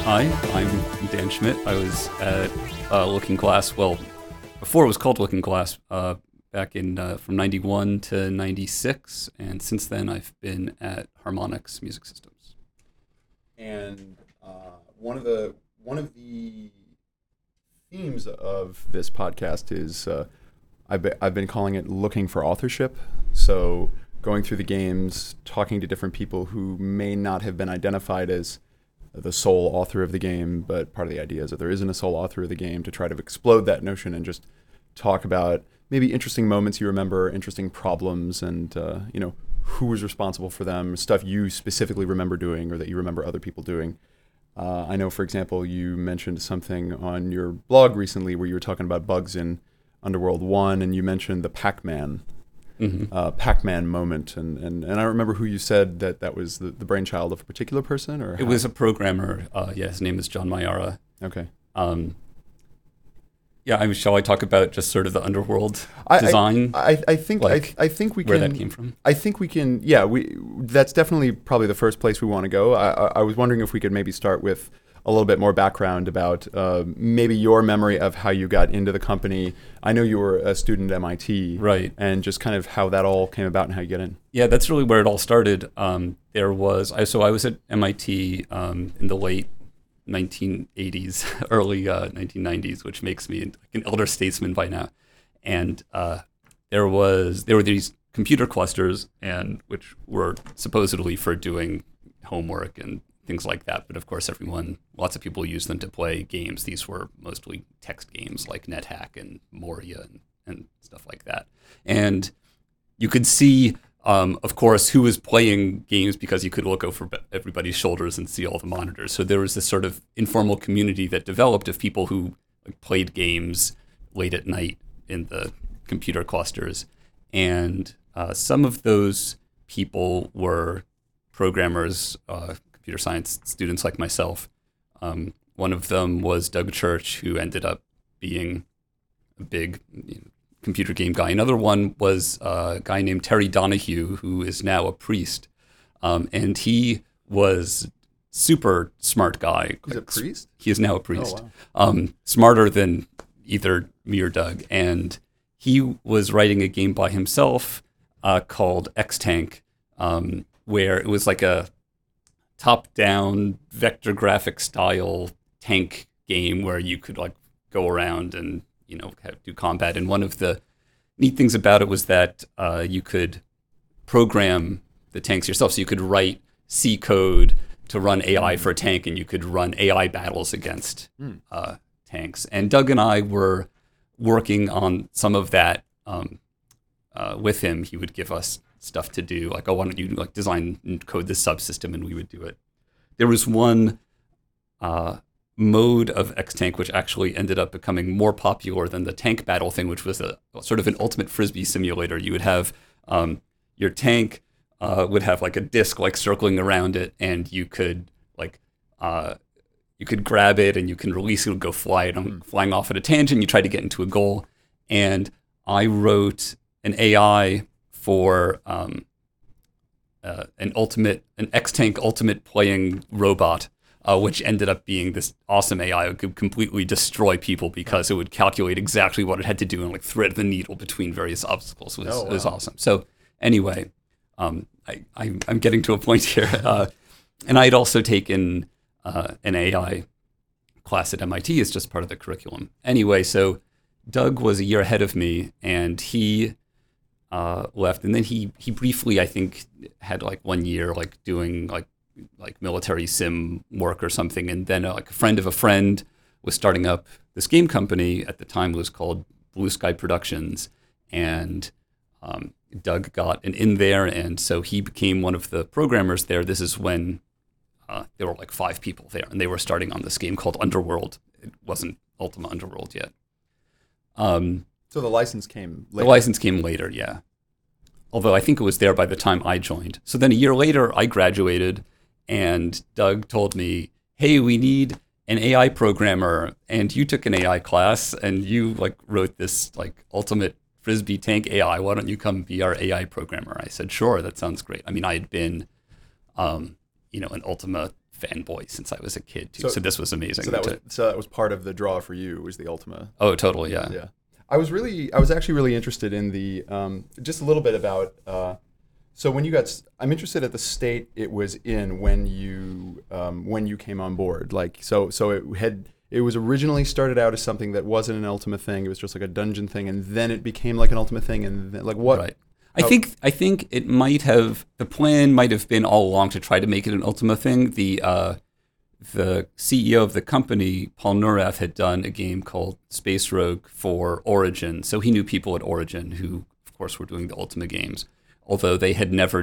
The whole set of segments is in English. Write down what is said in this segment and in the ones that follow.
Hi, I'm Dan Schmidt. I was at Looking Glass, well, before it was called Looking Glass, back in from 91 to 96, and since then I've been at Harmonix Music Systems. And one of the themes of this podcast is I've been calling it looking for authorship. So going through the games, talking to different people who may not have been identified as the sole author of the game, but part of the idea is that there isn't a sole author of the game, to try to explode that notion and just talk about maybe interesting moments you remember, interesting problems, and who was responsible for them, stuff you specifically remember doing or that you remember other people doing. I know, for example, you mentioned something on your blog recently where you were talking about bugs in Underworld 1, and you mentioned the Pac-Man moment, and I don't remember who you said that was the brainchild of a particular person, or It was a programmer. His name is John Mayara. Okay. Shall I talk about just sort of the Underworld design? I think we can. Where that came from? I think we can. Yeah, that's definitely probably the first place we want to go. I was wondering if we could maybe start with a little bit more background about maybe your memory of how you got into the company. I know you were a student at MIT, right? And just kind of how that all came about and how you get in. Yeah, that's really where it all started. I was at MIT in the late 1980s, early 1990s, which makes me an elder statesman by now. And there were these computer clusters, and which were supposedly for doing homework and things like that. But of course, lots of people use them to play games. These were mostly text games like NetHack and Moria and stuff like that. And you could see, of course, who was playing games because you could look over everybody's shoulders and see all the monitors. So there was this sort of informal community that developed of people who played games late at night in the computer clusters. And some of those people were programmers, computer science students like myself. One of them was Doug Church, who ended up being a big computer game guy. Another one was a guy named Terry Donahue, who is now a priest. And he was super smart guy. He's a priest? He is now a priest. Oh, wow. Smarter than either me or Doug. And he was writing a game by himself called X-Tank, where it was like a top-down vector graphic style tank game where you could go around and do combat. And one of the neat things about it was that you could program the tanks yourself. So you could write C code to run AI for a tank, and you could run AI battles against tanks. And Doug and I were working on some of that with him. He would give us stuff to do, why don't you design and code this subsystem, and we would do it. There was one mode of X-Tank which actually ended up becoming more popular than the tank battle thing, which was a sort of an ultimate frisbee simulator. You would have your tank would have a disc circling around it, and you could grab it and you can release it and go flying off at a tangent. You try to get into a goal, and I wrote an AI for an X-Tank ultimate playing robot, which ended up being this awesome AI. It could completely destroy people because it would calculate exactly what it had to do and thread the needle between various obstacles. It was awesome. So anyway, I'm getting to a point here. And I had also taken an AI class at MIT as just part of the curriculum. Anyway, so Doug was a year ahead of me, and he left, and then he briefly, I think, had 1 year doing military sim work or something, and then a friend of a friend was starting up this game company. At the time it was called Blue Sky Productions, and Doug got an in there, and so he became one of the programmers there. This is when there were 5 people there, and they were starting on this game called Underworld. It wasn't Ultima Underworld yet. So the license came later. The license came later, yeah. Although I think it was there by the time I joined. So then a year later, I graduated, and Doug told me, hey, we need an AI programmer, and you took an AI class, and you wrote this ultimate Frisbee tank AI. Why don't you come be our AI programmer? I said, sure, that sounds great. I mean, I had been, an Ultima fanboy since I was a kid too. So this was amazing. So that was part of the draw for you, was the Ultima. Oh, totally, yeah. Yeah. I was actually really interested in the just a little bit about. So when I'm interested at the state it was in when you came on board. Like so it was originally started out as something that wasn't an Ultima thing. It was just like a dungeon thing, and then it became like an Ultima thing, and then, like what? Right. I think it might have, the plan might have been all along to try to make it an Ultima thing. The CEO of the company, Paul Neurath, had done a game called Space Rogue for Origin, so he knew people at Origin who, of course, were doing the Ultima games. Although they had never,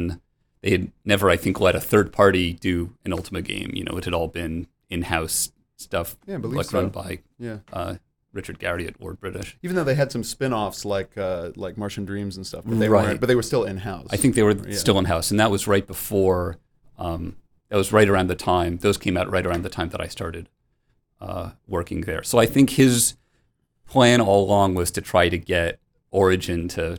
I think, let a third party do an Ultima game. You know, it had all been in-house stuff, run by Richard Garriott at Ward British. Even though they had some spin-offs like Martian Dreams and stuff, but they weren't. But they were still in-house. I think they were still in-house, and that was right before. That was right around the time. Those came out right around the time that I started working there. So I think his plan all along was to try to get Origin to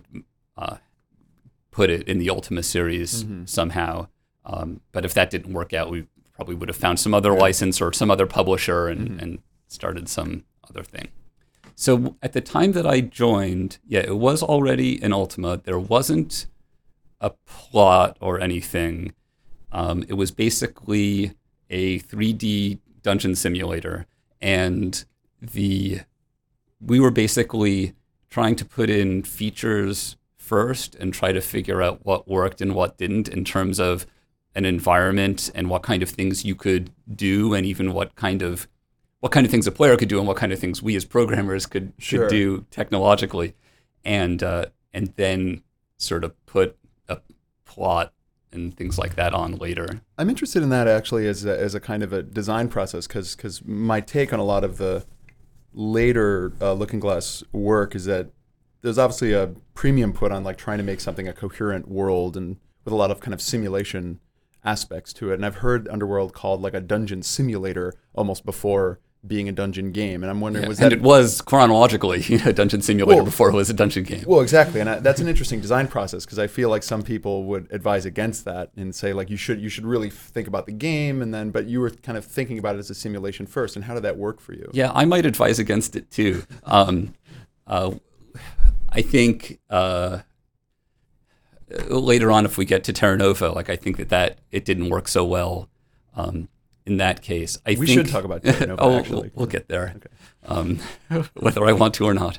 put it in the Ultima series somehow. But if that didn't work out, we probably would have found some other license or some other publisher and started some other thing. So at the time that I joined, it was already an Ultima. There wasn't a plot or anything. It was basically a 3D dungeon simulator, and we were basically trying to put in features first and try to figure out what worked and what didn't in terms of an environment and what kind of things you could do, and even what kind of things a player could do and what kind of things we as programmers could do technologically, and then sort of put a plot and things like that on later. I'm interested in that actually as a kind of a design process, because my take on a lot of the later Looking Glass work is that there's obviously a premium put on like trying to make something a coherent world and with a lot of kind of simulation aspects to it. And I've heard Underworld called like a dungeon simulator almost before being a dungeon game. And I'm wondering, was that... And it was chronologically a dungeon simulator before it was a dungeon game. Well, exactly. And that's an interesting design process, because I feel like some people would advise against that and say like you should really think about the game, and then, but you were kind of thinking about it as a simulation first. And how did that work for you? Yeah, I might advise against it too. I think later on, if we get to Terra Nova, like I think that it didn't work so well in that case. We should talk about Terra Nova, actually. We'll get there, whether I want to or not.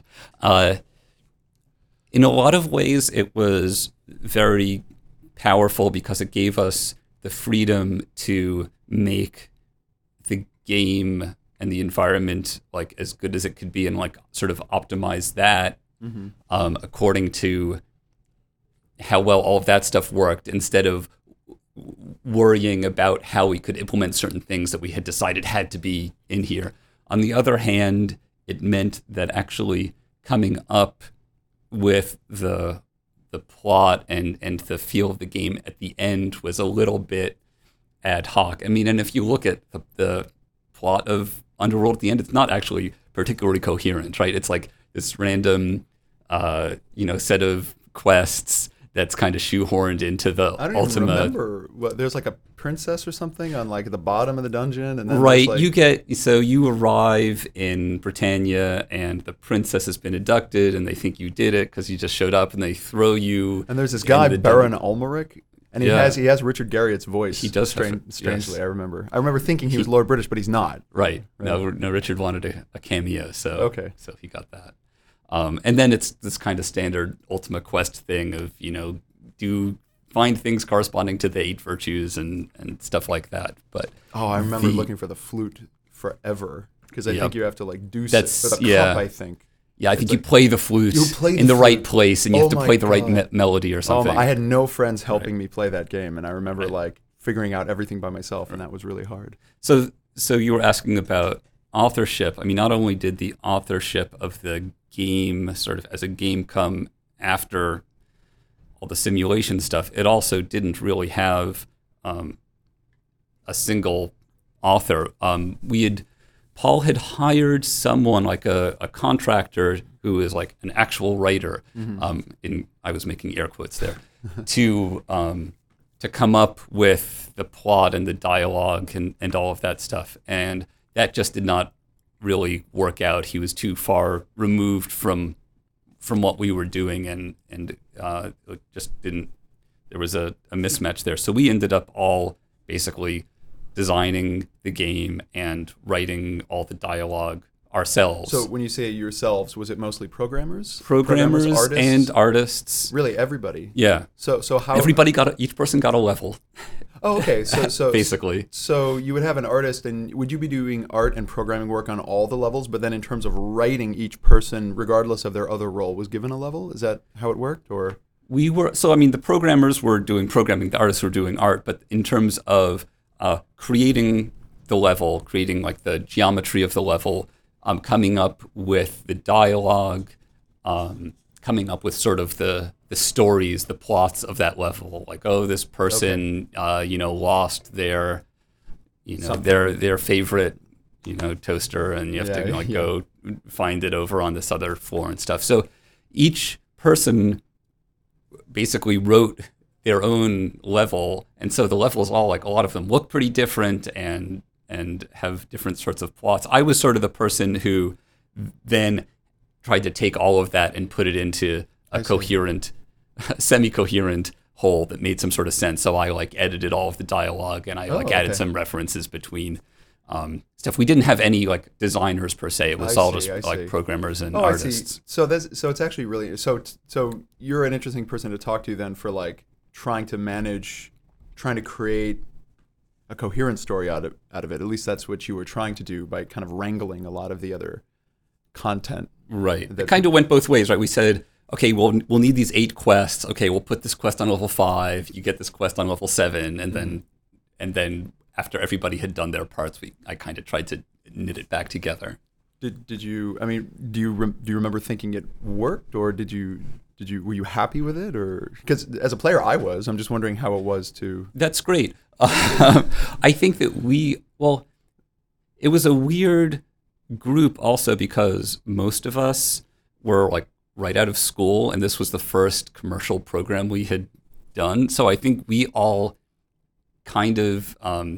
In a lot of ways, it was very powerful because it gave us the freedom to make the game and the environment like as good as it could be, and like sort of optimize that according to how well all of that stuff worked, instead of worrying about how we could implement certain things that we had decided had to be in here. On the other hand, it meant that actually coming up with the plot and the feel of the game at the end was a little bit ad hoc. I mean, and if you look at the plot of Underworld at the end, it's not actually particularly coherent, right? It's like this random, set of quests that's kind of shoehorned into the Ultima. I don't even remember. There's like a princess or something on like the bottom of the dungeon, and then right. Like... You arrive in Britannia, and the princess has been abducted, and they think you did it because you just showed up, and they throw you. And there's this guy Baron Ulmerich, and he has Richard Garriott's voice. He does strangely. Yes. I remember thinking he was Lord British, but he's not. Right. No, Richard wanted a cameo, so he got that. And then it's this kind of standard Ultima Quest thing of, do find things corresponding to the 8 virtues and stuff like that. But I remember looking for the flute forever, because I think you have to like do that's with a cup, I think. Yeah, I think you play the flute in the right place, and you have to play the right melody or something. I had no friends helping me play that game, and I remember like figuring out everything by myself, and that was really hard. So you were asking about authorship. I mean, not only did the authorship of the game sort of as a game come after all the simulation stuff, it also didn't really have a single author. Paul had hired someone like a contractor who is like an actual writer. I was making air quotes there to to come up with the plot and the dialogue and all of that stuff. And that just did not really work out. He was too far removed from what we were doing, and it just didn't. There was a mismatch there. So we ended up all basically designing the game and writing all the dialogue ourselves. So when you say yourselves, was it mostly programmers? Programmers artists? and artists. Really, everybody. Yeah. So how each person got a level. Oh, okay. So basically. So you would have an artist, and would you be doing art and programming work on all the levels? But then in terms of writing, each person, regardless of their other role, was given a level. Is that how it worked, or? The programmers were doing programming, the artists were doing art, but in terms of creating the level, creating like the geometry of the level, coming up with the dialogue, coming up with sort of the stories, the plots of that level, like, oh, this person, lost their favorite, toaster, and you have to go find it over on this other floor and stuff. So each person basically wrote their own level, and so the levels all, like, a lot of them look pretty different and have different sorts of plots. I was sort of the person who then tried to take all of that and put it into a coherent, semi-coherent whole that made some sort of sense. So I edited all of the dialogue, and I added some references between stuff. We didn't have any designers per se. It was all just programmers and artists. So it's actually really so you're an interesting person to talk to then for trying to create a coherent story out of it. At least that's what you were trying to do by kind of wrangling a lot of the other content. Right. It kind of went both ways, right? We said, okay, we'll need these 8 quests. Okay, we'll put this quest on level 5. You get this quest on level 7, and then after everybody had done their parts, I kind of tried to knit it back together. Did you? I mean, do you remember thinking it worked, or were you happy with it, or because as a player I was? I'm just wondering how it was to. That's great. I think that it was a weird group also because most of us were right out of school, and this was the first commercial program we had done. So I think we all kind of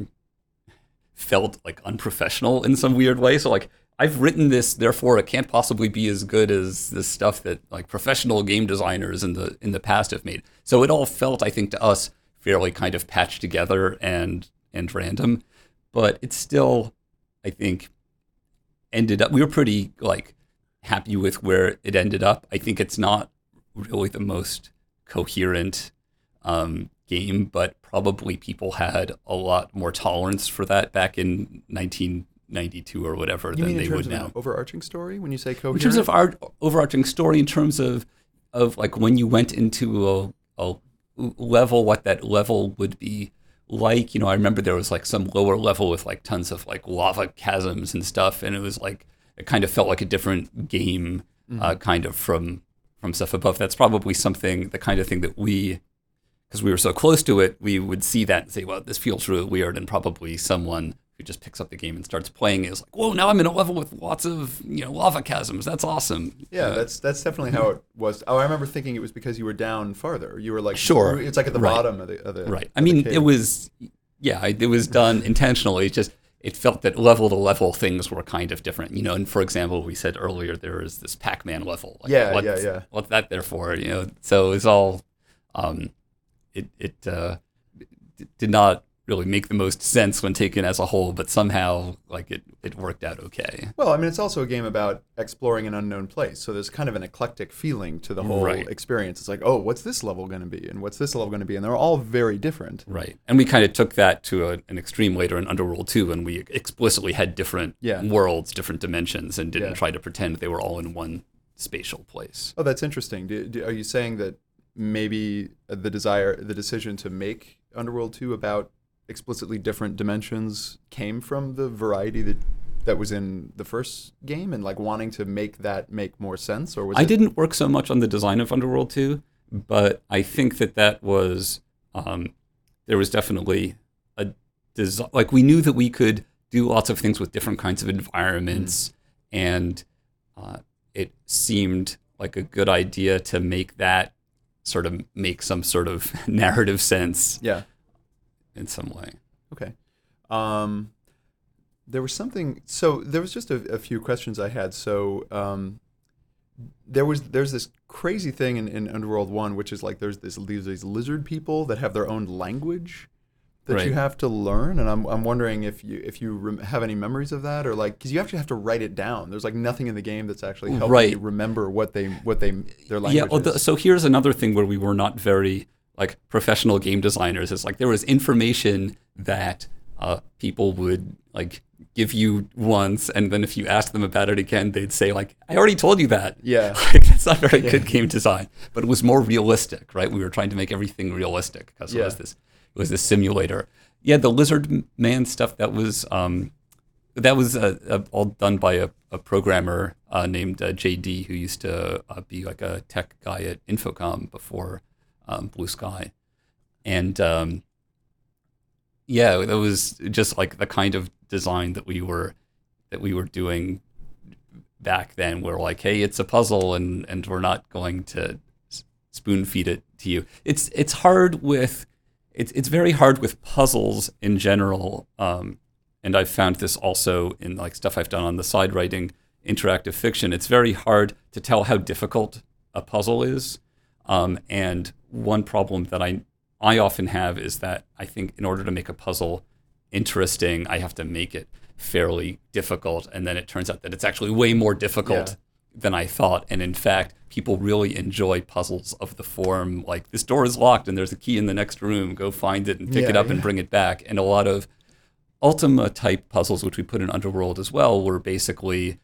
felt unprofessional in some weird way. So I've written this, therefore it can't possibly be as good as the stuff that professional game designers in the past have made. So it all felt, I think, to us fairly kind of patched together and random, but it still, I think, ended up. We were pretty happy with where it ended up. I think it's not really the most coherent game, but probably people had a lot more tolerance for that back in 1992 or whatever than they would now. In terms of an overarching story, when you say coherent? In terms of our overarching story, in terms of when you went into a level, what that level would be like. I remember there was some lower level with tons of lava chasms and stuff, and it was it kind of felt like a different game, kind of from stuff above. That's probably the kind of thing that because we were so close to it, we would see that and say, well, this feels really weird, and probably someone who just picks up the game and starts playing it is whoa, now I'm in a level with lots of lava chasms. That's awesome. Yeah, that's definitely how it was. Oh, I remember thinking it was because you were down farther. You were sure, it's at the bottom of the right. I mean, it was done intentionally. It's just it felt that level to level things were kind of different. And for example, we said earlier there is this Pac-Man level. What's that there for? So it's all. It did not really make the most sense when taken as a whole, but somehow it worked out okay. Well, I mean, it's also a game about exploring an unknown place, so there's kind of an eclectic feeling to the whole experience. It's oh, what's this level going to be, and what's this level going to be, and they're all very different. Right, and we kind of took that to an extreme later in Underworld 2, when we explicitly had different worlds, different dimensions, and didn't try to pretend they were all in one spatial place. Oh, that's interesting. Are you saying that maybe the decision to make Underworld 2 about explicitly different dimensions came from the variety that was in the first game, and wanting to make that make more sense? Or was I didn't work so much on the design of Underworld 2, but I think that was there was definitely a design. We knew that we could do lots of things with different kinds of environments, and it seemed like a good idea to make that sort of make some sort of narrative sense. Yeah. in some way. Okay. There was something. So there was just a few questions I had. So there's this crazy thing in Underworld 1, which is like there's these lizard people that have their own language that you have to learn, and I'm wondering if you have any memories of that, or like because you actually have to write it down. There's like nothing in the game that's actually helping you remember what their language is. So here's another thing where we were not very like professional game designers. Is like there was information that people would like give you once, and then if you ask them about it again, they'd say like, "I already told you that." Yeah, like, that's not very good game design. But it was more realistic, right? We were trying to make everything realistic because it was this simulator. Yeah, the lizard man stuff that was all done by a programmer named JD, who used to be like a tech guy at Infocom before Blue Sky, and yeah, that was just like the kind of design that we were doing back then. We're like, hey, it's a puzzle, and we're not going to spoon feed it to you. It's very hard with puzzles in general, and I've found this also in like stuff I've done on the side writing interactive fiction. It's very hard to tell how difficult a puzzle is, and one problem that I often have is that I think in order to make a puzzle interesting, I have to make it fairly difficult, and then it turns out that it's actually way more difficult than I thought. And in fact, people really enjoy puzzles of the form like, this door is locked and there's a key in the next room, go find it and pick it up and bring it back. And a lot of Ultima type puzzles, which we put in Underworld as well, were basically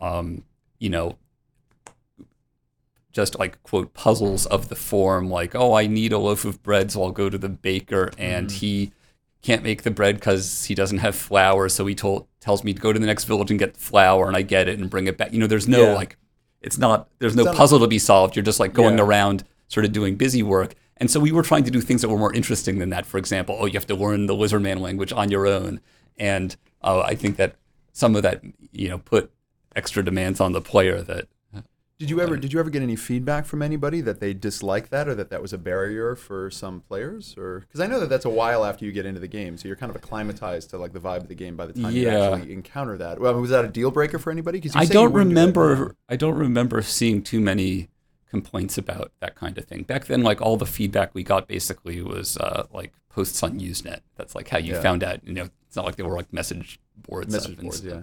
just like, quote, puzzles of the form, like, oh, I need a loaf of bread, so I'll go to the baker, and he can't make the bread because he doesn't have flour, so he tells me to go to the next village and get the flour, and I get it and bring it back. There's no like, there's no puzzle to be solved. You're just like going around sort of doing busy work. And so we were trying to do things that were more interesting than that. For example, you have to learn the lizard man language on your own. And I think that some of that, put extra demands on the player that. Did you ever get any feedback from anybody that they disliked that, or that was a barrier for some players? Or because I know that that's a while after you get into the game, so you're kind of acclimatized to like the vibe of the game by the time you actually encounter that. Well, was that a deal breaker for anybody? Because I don't remember seeing too many complaints about that kind of thing back then. Like all the feedback we got basically was like posts on Usenet. That's like how you found out. It's not like they were like message boards. Yeah.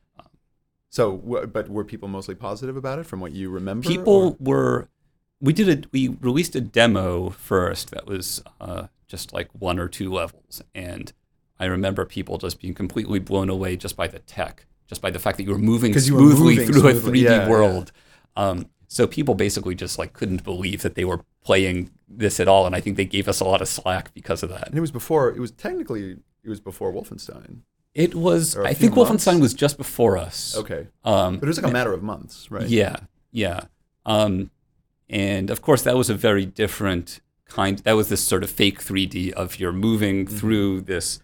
So, but were people mostly positive about it from what you remember? People were. We released a demo first that was just like 1 or 2 levels, and I remember people just being completely blown away just by the tech, just by the fact that you were moving smoothly through a 3D world. So people basically just like couldn't believe that they were playing this at all, and I think they gave us a lot of slack because of that. And it was before Wolfenstein. It was, I think Wolfenstein was just before us. Okay. But it was like a matter of months, right? Yeah. And of course, that was a very different that was this sort of fake 3D of you're moving through this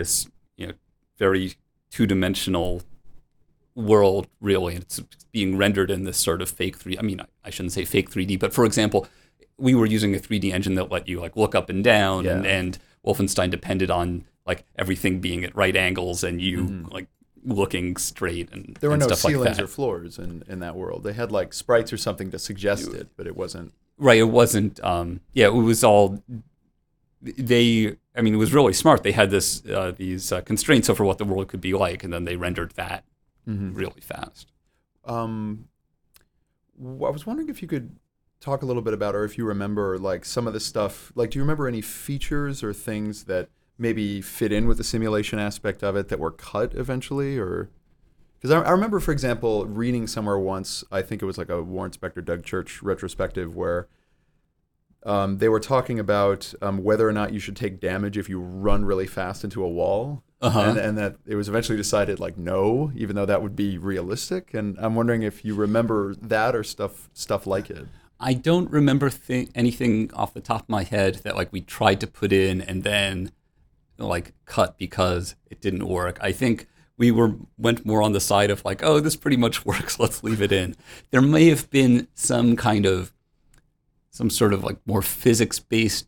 very two-dimensional world, really. And it's being rendered in this sort of fake 3D. I mean, I shouldn't say fake 3D, but for example, we were using a 3D engine that let you like look up and down, and Wolfenstein depended on like everything being at right angles and you like looking straight and there were no stuff ceilings like that. Or floors in that world. They had like sprites or something to suggest it, but it wasn't. Right, it wasn't. It was all. It was really smart. They had these constraints over what the world could be like, and then they rendered that really fast. I was wondering if you could talk a little bit about, or if you remember like some of the stuff. Like, do you remember any features or things that maybe fit in with the simulation aspect of it that were cut eventually? Or because I remember, for example, reading somewhere once, I think it was like a Warren Spector, Doug Church retrospective, where they were talking about whether or not you should take damage if you run really fast into a wall, and that it was eventually decided like no, even though that would be realistic. And I'm wondering if you remember that or stuff like it. I don't remember anything off the top of my head that like we tried to put in and then like cut because it didn't work. I think we went more on the side of like, oh, this pretty much works, let's leave it in. There may have been some sort of like more physics-based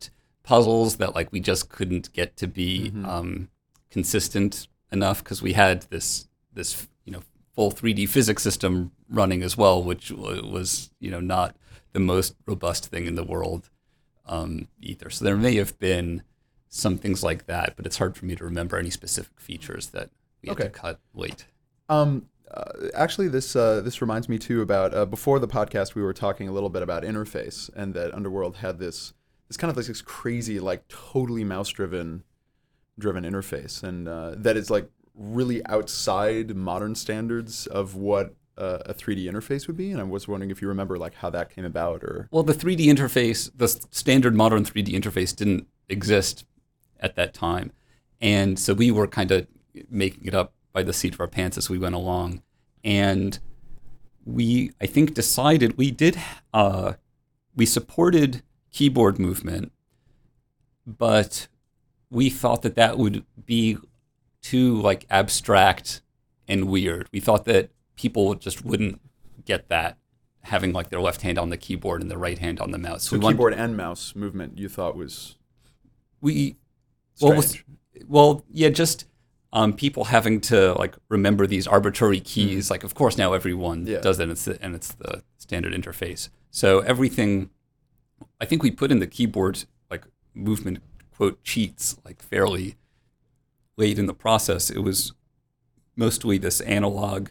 puzzles that like we just couldn't get to be consistent enough because we had this full 3D physics system running as well, which was not the most robust thing in the world either. So there may have been some things like that, but it's hard for me to remember any specific features that we had to cut late. Actually, this reminds me too about before the podcast we were talking a little bit about interface, and that Underworld had this kind of like this crazy like totally mouse driven interface, and that is like really outside modern standards of what a 3D interface would be. And I was wondering if you remember like how that came about, or well, the 3D interface, the standard modern 3D interface didn't exist at that time, and so we were kind of making it up by the seat of our pants as we went along. And I think decided we supported keyboard movement, but we thought that would be too like abstract and weird. We thought that people just wouldn't get that, having like their left hand on the keyboard and the right hand on the mouse. So keyboard and mouse movement you thought was strange. Just people having to like remember these arbitrary keys. Like, of course, now everyone does that, and it's the standard interface. So everything, I think we put in the keyboard like movement quote cheats like fairly late in the process. It was mostly this analog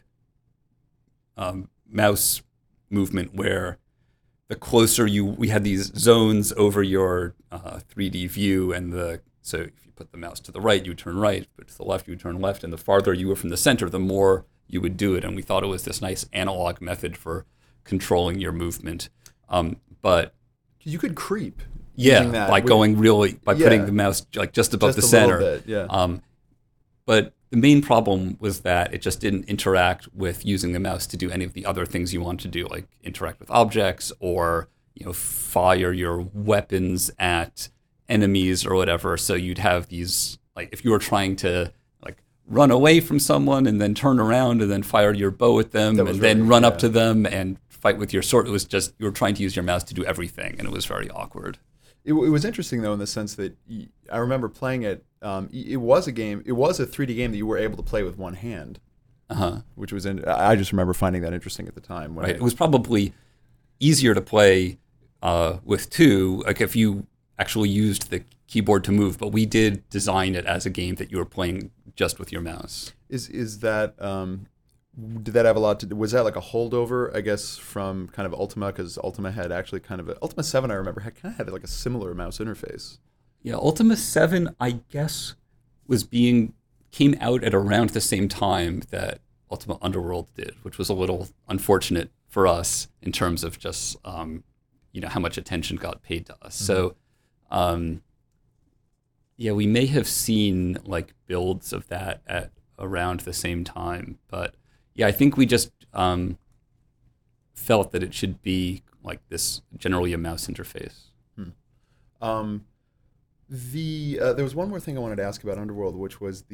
mouse movement where the closer we had these zones over your 3D view, and so if you put the mouse to the right, you would turn right, but to the left, you would turn left, and the farther you were from the center, the more you would do it. And we thought it was this nice analog method for controlling your movement. But you could creep. Going really by putting the mouse like just above the center. Bit, but the main problem was that it just didn't interact with using the mouse to do any of the other things you want to do, like interact with objects or fire your weapons at enemies or whatever. So you'd have these, like if you were trying to like run away from someone and then turn around and then fire your bow at them and then run up to them and fight with your sword, it was just you were trying to use your mouse to do everything, and it was very awkward. It was interesting though in the sense that I remember playing it. It was a 3D game that you were able to play with one hand, which was I just remember finding that interesting at the time. It was probably easier to play with two, like if you actually used the keyboard to move. But we did design it as a game that you were playing just with your mouse. Is that did that have a lot to do? Was that like a holdover, I guess, from kind of Ultima? Because Ultima had actually kind of Ultima 7, I remember, had like a similar mouse interface. Yeah, Ultima 7, I guess, came out at around the same time that Ultima Underworld did, which was a little unfortunate for us in terms of just how much attention got paid to us. So, we may have seen like builds of that at around the same time, but I think we just felt that it should be like this, generally a mouse interface. There was one more thing I wanted to ask about Underworld, which was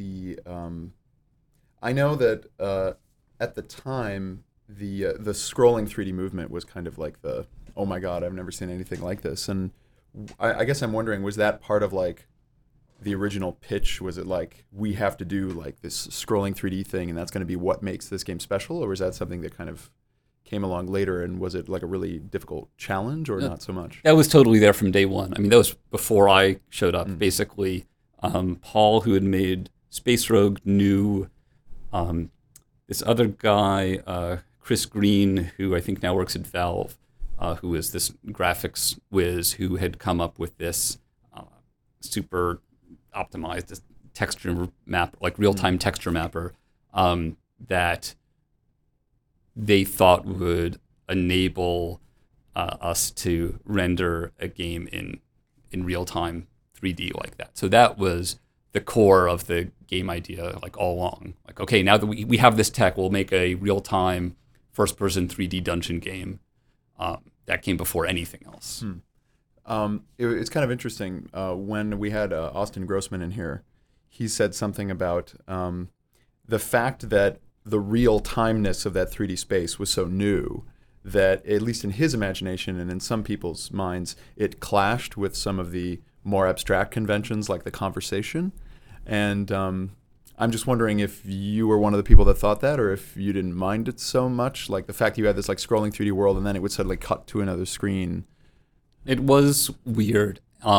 I know that at the time the scrolling 3D movement was kind of like the, oh my god, I've never seen anything like this. And I guess I'm wondering, was that part of like the original pitch? Was it like, we have to do like this scrolling 3D thing and that's going to be what makes this game special? Or was that something that kind of came along later, and was it like a really difficult challenge or not so much? That was totally there from day one. I mean, that was before I showed up. Basically, Paul, who had made Space Rogue, knew this other guy, Chris Green, who I think now works at Valve, who is this graphics whiz who had come up with this super optimized this texture map, like real-time texture mapper, that they thought would enable us to render a game in real-time 3D like that. So that was the core of the game idea, like all along. Like, okay, now that we have this tech, we'll make a real-time first-person 3D dungeon game. That came before anything else. It's kind of interesting. When we had Austin Grossman in here, he said something about the fact that the real-timeness of that 3D space was so new that, at least in his imagination and in some people's minds, it clashed with some of the more abstract conventions like the conversation. And I'm just wondering if you were one of the people that thought that, or if you didn't mind it so much, like the fact that you had this like scrolling 3D world and then it would suddenly cut to another screen. It was weird.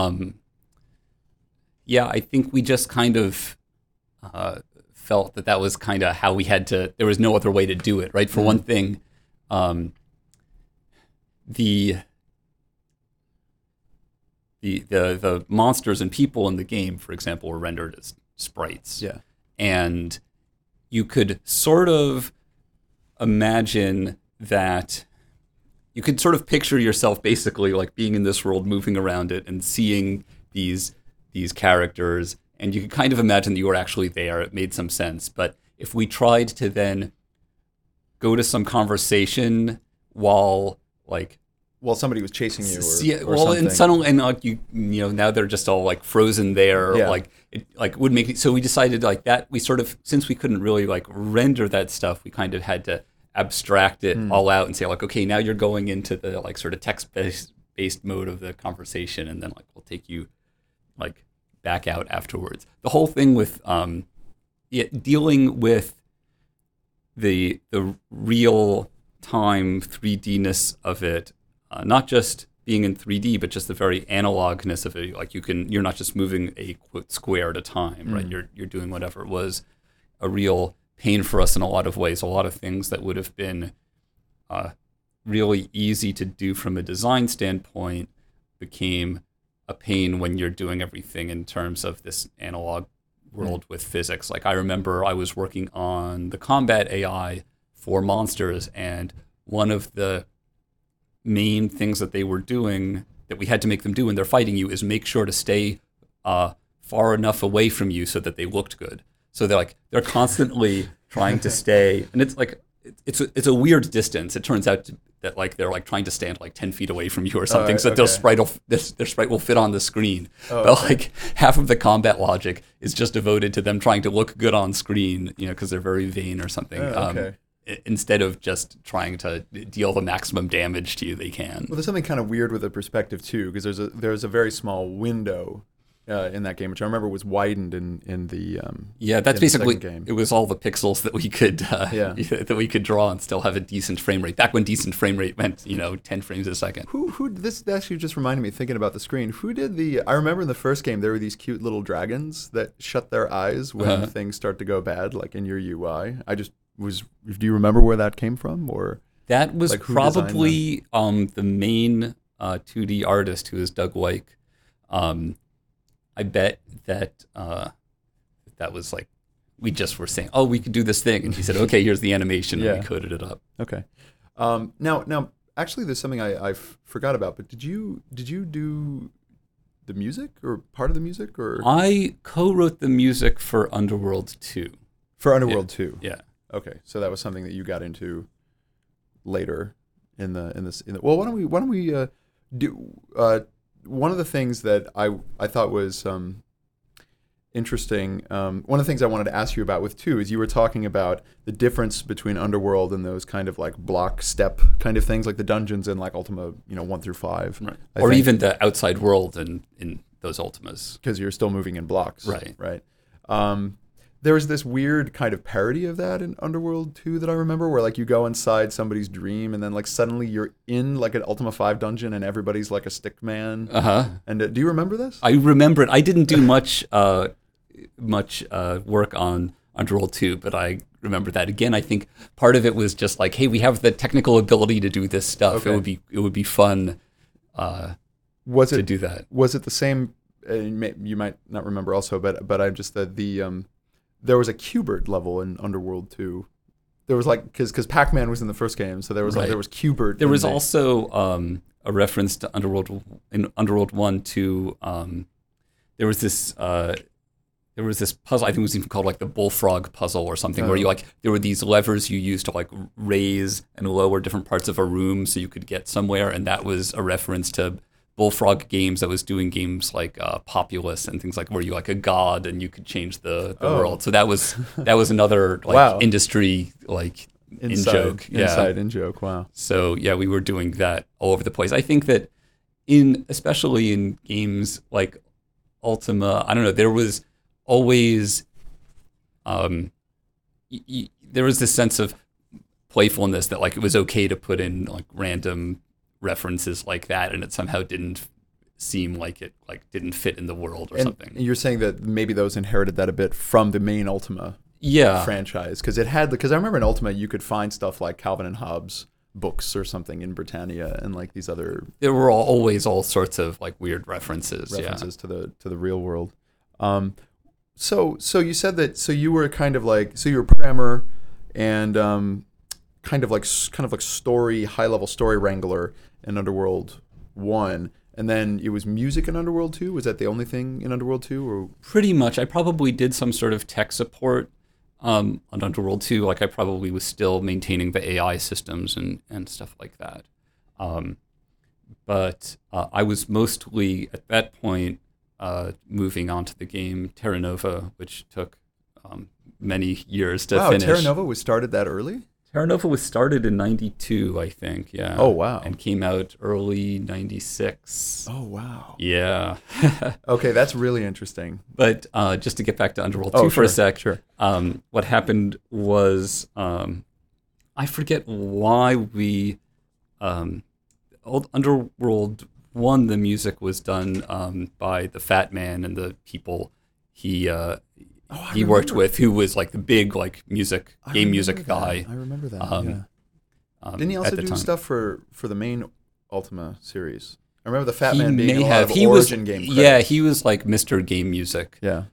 Yeah, I think we just kind of felt that was kind of how we had to. There was no other way to do it, right? For one thing, the monsters and people in the game, for example, were rendered as sprites. Yeah. And you could sort of imagine that you could sort of picture yourself basically like being in this world, moving around it and seeing these characters, and you could kind of imagine that you were actually there. It made some sense. But if we tried to then go to some conversation while somebody was chasing you, or well, something. and suddenly, and like you know, now they're just all like frozen there. Yeah. Like it would make it. So we decided like that. We sort of, since we couldn't really like render that stuff, we kind of had to abstract it all out and say like, okay, now you're going into the like sort of text-based mode of the conversation, and then like we'll take you like back out afterwards. The whole thing with dealing with the real time 3D-ness of it. Not just being in 3D, but just the very analogness of it. Like you're not just moving a quote square at a time, right? You're doing whatever. It was a real pain for us in a lot of ways. A lot of things that would have been really easy to do from a design standpoint became a pain when you're doing everything in terms of this analog world with physics. Like I remember I was working on the combat AI for monsters, and one of the main things that they were doing that we had to make them do when they're fighting you is make sure to stay far enough away from you so that they looked good. So they're constantly trying to stay, and it's like it's a weird distance. It turns out that like they're like trying to stand like 10 feet away from you or something, so that their sprite will fit on the screen. But like half of the combat logic is just devoted to them trying to look good on screen, you know, because they're very vain or something. Instead of just trying to deal the maximum damage to you they can. Well, there's something kind of weird with the perspective too, because there's a very small window in that game, which I remember was widened in the that's basically game. It was all the pixels that we could that we could draw and still have a decent frame rate. Back when decent frame rate meant 10 frames a second. Who this actually just reminded me, thinking about the screen. Who did I remember in the first game there were these cute little dragons that shut their eyes when things start to go bad, like in your UI. Do you remember where that came from, or that was like probably the main 2D artist, who is Doug Weick. I bet that that was like, we just were saying, oh, we could do this thing, and he said, okay, here's the animation, and we coded it up. Okay. Now, actually, there's something I forgot about. But did you do the music, or part of the music, or I co-wrote the music for Underworld 2. For Underworld 2. Yeah. Okay, so that was something that you got into later in the. Well, why don't we do one of the things that I thought was interesting. One of the things I wanted to ask you about with 2 is you were talking about the difference between Underworld and those kind of like block step kind of things, like the dungeons in like Ultima, 1 through 5, right. Or even the outside world in those Ultimas, because you're still moving in blocks, right. There was this weird kind of parody of that in Underworld 2 that I remember, where like you go inside somebody's dream and then like suddenly you're in like an Ultima 5 dungeon and everybody's like a stick man. And do you remember this? I remember it. I didn't do much work on Underworld 2, but I remember that. Again, I think part of it was just like, hey, we have the technical ability to do this stuff. Okay. It would be fun to do that. Was it the same? You might not remember also, but I'm just the there was a Q*bert level in Underworld 2. There was like, because Pac-Man was in the first game, so there was there was Q*bert. There was also a reference to Underworld 1 to there was this puzzle. I think it was even called like the Bullfrog puzzle or something, where there were these levers you used to like raise and lower different parts of a room so you could get somewhere, and that was a reference to Bullfrog Games that was doing games like Populous and things like, where you like a god and you could change the world. So that was another like industry like inside in joke. Wow. So yeah, we were doing that all over the place. I think that especially in games like Ultima, I don't know. There was always there was this sense of playfulness that like it was okay to put in like random references like that, and it somehow didn't seem like it like didn't fit in the world or something. You're saying that maybe those inherited that a bit from the main Ultima franchise, because I remember in Ultima you could find stuff like Calvin and Hobbes books or something in Britannia, and like these other there were always all sorts of like weird references to the real world. So you said that you were kind of like you were a programmer and kind of like high level story wrangler in Underworld 1, and then it was music in Underworld 2. Was that the only thing in Underworld 2, or pretty much? I probably did some sort of tech support on Underworld 2. Like I probably was still maintaining the AI systems and stuff like that. But I was mostly at that point moving on to the game Terra Nova, which took many years to finish. Terra Nova was started that early? Terra Nova was started in 92, I think, yeah. Oh, wow. And came out early 96. Oh, wow. Yeah. Okay, that's really interesting. But just to get back to Underworld 2 for a sec, sure. What happened was, I forget why we, Underworld 1, the music was done by the Fat Man and the people he worked with, who was like the big like game music guy. I remember that. Didn't he also do stuff for the main Ultima series? I remember the Fat Man being in a lot of Origin game credits. Yeah, he was like Mr. Game Music. Yeah.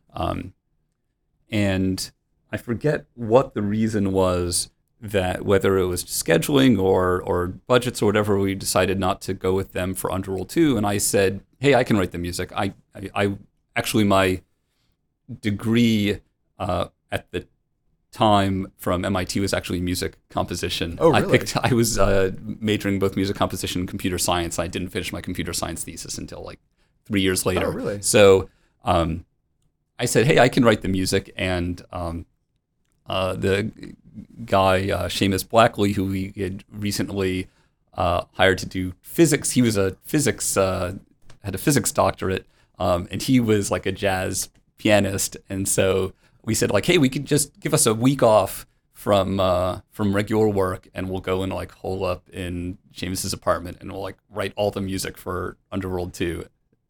And I forget what the reason was, that whether it was scheduling or budgets or whatever, we decided not to go with them for Underworld 2. And I said, hey, I can write the music. I actually, my degree at the time from MIT was actually music composition. Oh, really? I was majoring both music composition and computer science. I didn't finish my computer science thesis until like 3 years later. Oh, really? So I said, hey, I can write the music. And the guy, Seamus Blackley, who we had recently hired to do physics, he was had a physics doctorate, and he was like a jazz pianist. And so we said like, hey, we could just give us a week off from regular work, and we'll go and like hole up in Seamus's apartment, and we'll like write all the music for Underworld 2.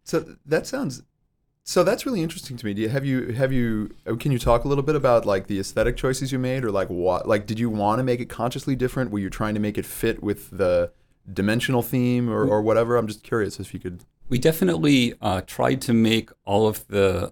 So that's really interesting to me. Can you talk a little bit about like the aesthetic choices you made, or like what, like did you want to make it consciously different? Were you trying to make it fit with the dimensional theme or whatever? I'm just curious if you could. We definitely tried to make all of the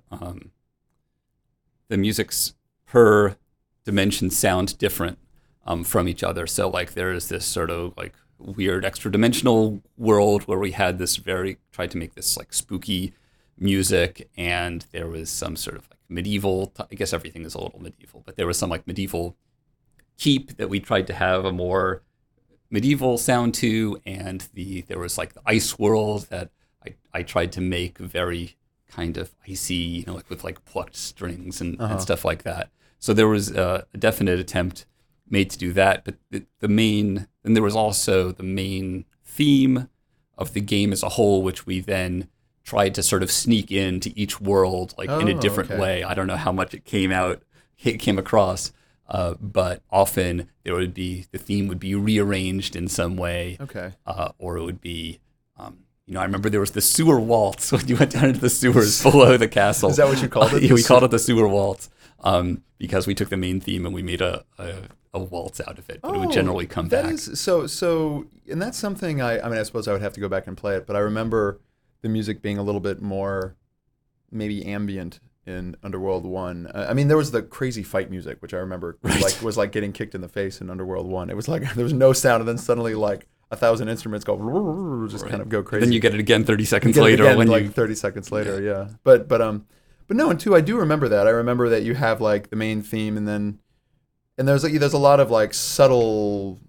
musics per dimension sound different from each other. So like there is this sort of like weird extra dimensional world where we had this tried to make this like spooky music, and there was some sort of like medieval, I guess everything is a little medieval, but there was some like medieval keep that we tried to have a more medieval sound to, and there was like the ice world that I tried to make very kind of icy, like with like plucked strings and stuff like that. So there was a definite attempt made to do that, but then there was also the main theme of the game as a whole, which we then tried to sort of sneak into each world like in a different way. I don't know how much it came across, but often the theme would be rearranged in some way, or it would be, I remember there was the sewer waltz when you went down into the sewers below the castle. Is that what you called it? We called it the sewer waltz because we took the main theme and we made a waltz out of it, but it would generally come back. So, and that's something I suppose I would have to go back and play it, but I remember the music being a little bit more maybe ambient in Underworld 1. There was the crazy fight music, which I remember was like getting kicked in the face in Underworld 1. It was like there was no sound, and then suddenly like 1,000 instruments go kind of go crazy. Then you get it again 30 seconds later. 30 seconds later, yeah. But no, and 2, I do remember that. I remember that you have like the main theme, and there's a lot of like subtle,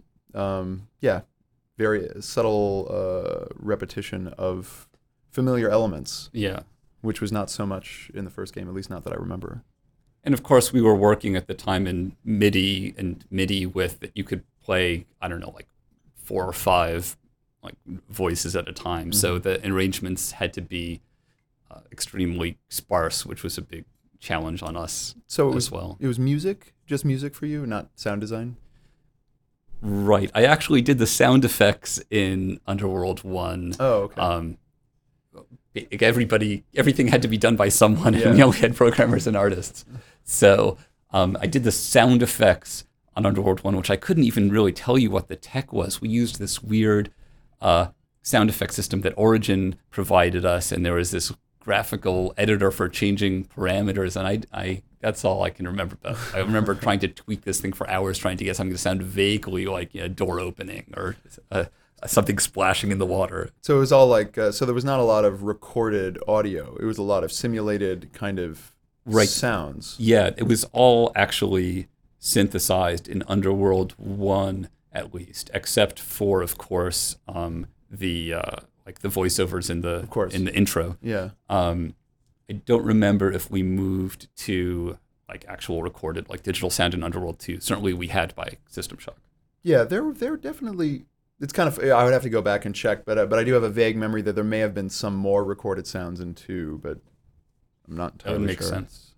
very subtle repetition of familiar elements. Yeah. Which was not so much in the first game, at least not that I remember. And of course, we were working at the time in MIDI with that you could play, I don't know, like 4 or 5 like voices at a time. Mm-hmm. So the arrangements had to be extremely sparse, which was a big challenge on us So as well. it was music, just music for you, not sound design? Right. I actually did the sound effects in Underworld 1. Oh, okay. Everything had to be done by someone, Yeah. and we only had programmers and artists. So I did the sound effects on Underworld 1, which I couldn't even really tell you what the tech was. We used this weird sound effect system that Origin provided us, and there was this graphical editor for changing parameters, and I that's all I can remember about. I remember trying to tweak this thing for hours, trying to get something to sound vaguely like a door opening or something splashing in the water. So it was all like, so there was not a lot of recorded audio. It was a lot of simulated kind of sounds. Yeah, it was all actually synthesized in Underworld 1 at least, except for, of course, the voiceovers in the intro. Yeah. I don't remember if we moved to like actual recorded like digital sound in Underworld 2. Certainly we had by System Shock. Yeah, there were definitely. It's kind of. I would have to go back and check, but I do have a vague memory that there may have been some more recorded sounds in 2, but I'm not entirely That would make sure. sense.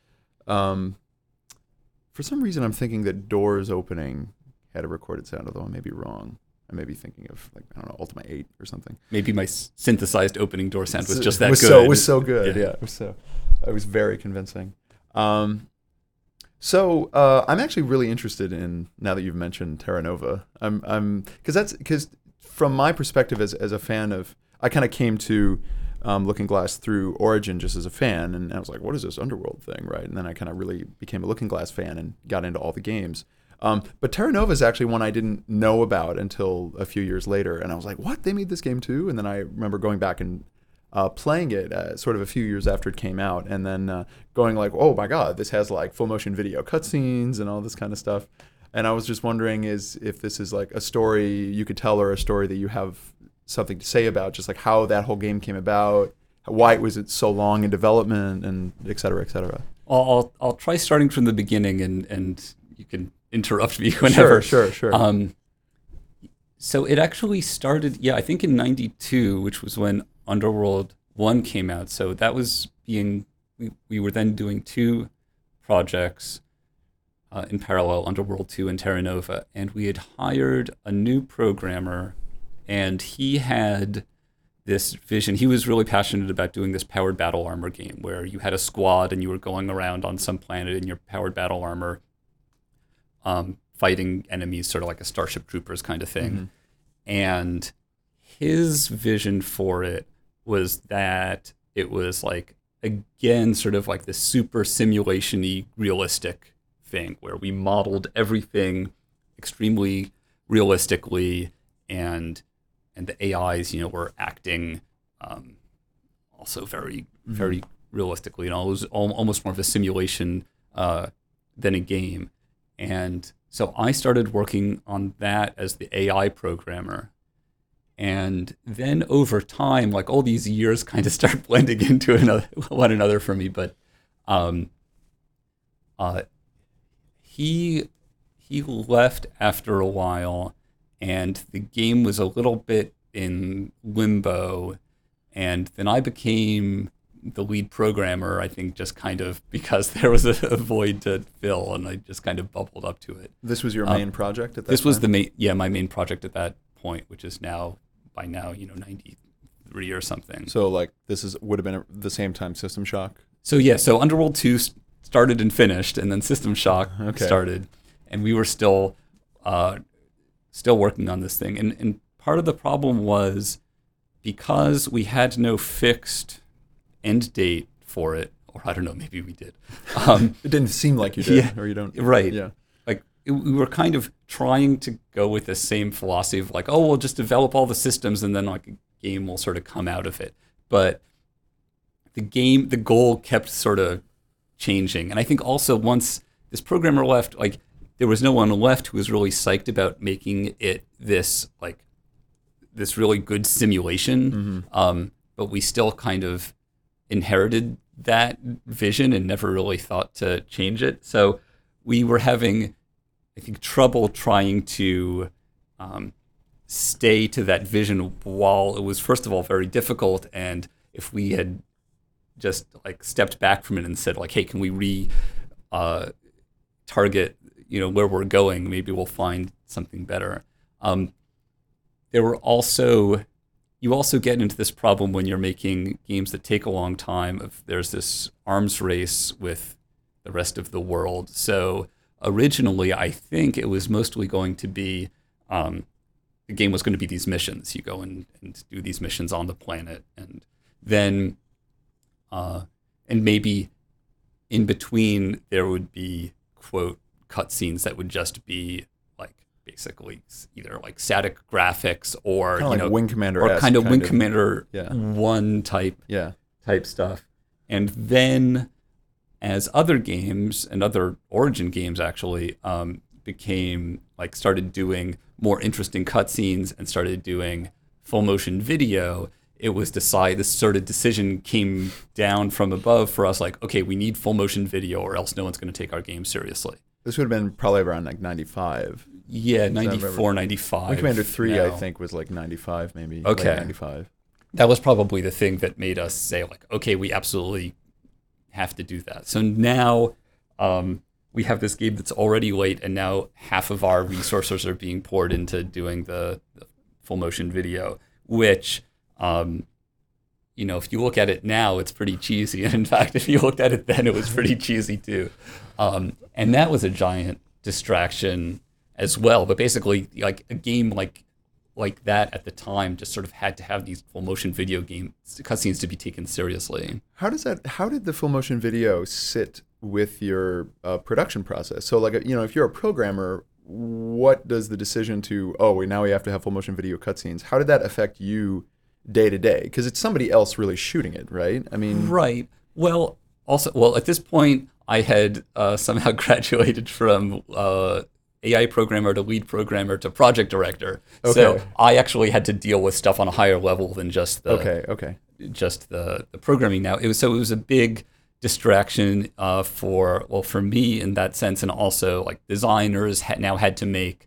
For some reason, I'm thinking that Doors opening had a recorded sound, although I may be wrong. I may be thinking of like, I don't know, Ultima 8 or something. Maybe my synthesized opening door sound was just that good. good. It was so good. Yeah. It was very convincing. I'm actually really interested in, now that you've mentioned Terra Nova. Because from my perspective as a fan of, I kind of came to Looking Glass through Origin just as a fan, and I was like, what is this Underworld thing, right? And then I kind of really became a Looking Glass fan and got into all the games. But Terra Nova is actually one I didn't know about until a few years later, and I was like, what? They made this game too? And then I remember going back and playing it sort of a few years after it came out, and then going like, oh my god, this has like full motion video cutscenes and all this kind of stuff. And I was just wondering if this is like a story you could tell, or a story that you have something to say about, just like how that whole game came about, why was it so long in development, and et cetera, et cetera. I'll try starting from the beginning, and you can interrupt me whenever. Sure. So it actually started, I think in 92, which was when Underworld 1 came out. So that was we were then doing 2 projects in parallel, Underworld 2 and Terra Nova. And we had hired a new programmer, and he had this vision. He was really passionate about doing this powered battle armor game where you had a squad and you were going around on some planet in your powered battle armor, fighting enemies, sort of like a Starship Troopers kind of thing. Mm-hmm. And his vision for it was that it was like, again, sort of like this super simulation-y realistic thing where we modeled everything extremely realistically, and the AIs, were acting also very, very realistically. It was almost more of a simulation than a game. And so I started working on that as the AI programmer. And then over time, like all these years kind of start blending into one another for me. But he left after a while, and the game was a little bit in limbo. And then I became the lead programmer, I think, just kind of because there was a void to fill, and I just kind of bubbled up to it. This was your main project at that time? This was my main project at that point, which is by now 93 or something. So like would have been the same time System Shock? So Underworld 2 started and finished, and then System Shock started, and we were still working on this thing. And part of the problem was because we had no fixed end date for it, or I don't know, maybe we did. It didn't seem like you did, or you don't. Right. Yeah. We were kind of trying to go with the same philosophy of like, we'll just develop all the systems and then like a game will sort of come out of it. But the goal kept sort of changing. And I think also once this programmer left, like there was no one left who was really psyched about making it this really good simulation. Mm-hmm. But we still kind of inherited that vision and never really thought to change it. So we were having, I think, trouble trying to stay to that vision while it was, first of all, very difficult. And if we had just like stepped back from it and said like, hey, can we target, where we're going? Maybe we'll find something better. There were also, you also get into this problem when you're making games that take a long time. There's this arms race with the rest of the world. So originally, I think it was mostly going to be, the game was going to be these missions. You go and do these missions on the planet, and then, and maybe in between there would be, quote, cutscenes that would just be like basically either like static graphics or kind of like Wing Commander, or kind of Wing Commander yeah. 1 type stuff. And then as other games and other Origin games actually became like started doing more interesting cutscenes and started doing full motion video, it was this sort of decision came down from above for us, like, okay, we need full motion video or else no one's going to take our game seriously. This would have been probably around like 95. Yeah, 94, 95. Wing Commander 3, now. I think, was like 95 maybe. Okay. Late 95. That was probably the thing that made us say, like, okay, we absolutely have to do that. So now we have this game that's already late, and now half of our resources are being poured into doing the full motion video, which, if you look at it now, it's pretty cheesy. And in fact, if you looked at it then, it was pretty cheesy too. And that was a giant distraction as well. But basically, like a game like that at the time just sort of had to have these full motion video game cutscenes to be taken seriously. How did the full motion video sit with your production process? So like, if you're a programmer, what does the decision to, now we have to have full motion video cutscenes, how did that affect you day to day? Because it's somebody else really shooting it, right? I mean, right. Well, at this point, I had somehow graduated from AI programmer to lead programmer to project director. Okay. So I actually had to deal with stuff on a higher level than just the just the programming. Now it was a big distraction for me in that sense, and also like designers now had to make.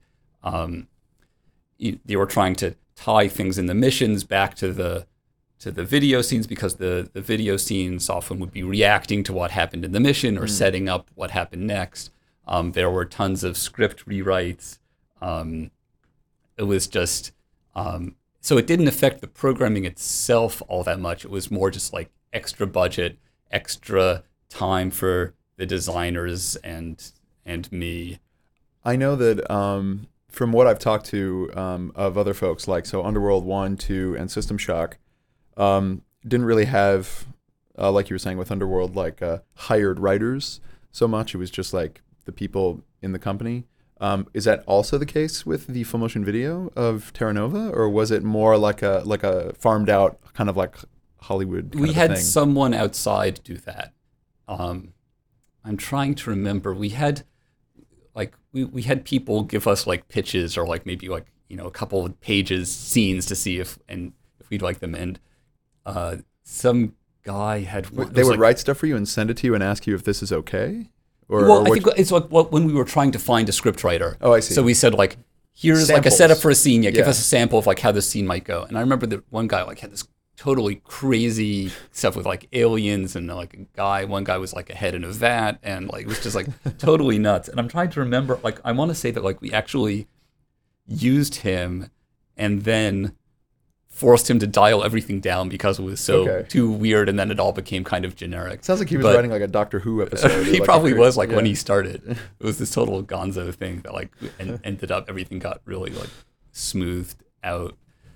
They were trying to tie things in the missions back to the video scenes, because the video scenes often would be reacting to what happened in the mission or setting up what happened next. There were tons of script rewrites. It was just, so it didn't affect the programming itself all that much. It was more just like extra budget, extra time for the designers and me. I know that from what I've talked to of other folks, like Underworld 1, 2, and System Shock, didn't really have, like you were saying with Underworld, like hired writers so much. It was just like the people in the company. Is that also the case with the full motion video of Terra Nova, or was it more like a farmed out kind of like Hollywood kind we of a had thing? Someone outside do that. I'm trying to remember. We had we had people give us like pitches or like maybe like a couple of pages scenes to see if we'd like them, and some guy had they would write stuff for you and send it to you and ask you if this is okay. I think it's like when we were trying to find a scriptwriter. Oh, I see. So we said like, here's Samples. like a setup for a scene. Yeah, give us a sample of like how this scene might go. And I remember that one guy like had this totally crazy stuff with like aliens and like one guy was like a head in a vat, and like it was just like totally nuts. And I'm trying to remember, like I want to say that like we actually used him and then forced him to dial everything down because it was so too weird, and then it all became kind of generic. Sounds like he was writing like a Doctor Who episode. He probably was when he started. It was this total gonzo thing that like ended up everything got really like smoothed out.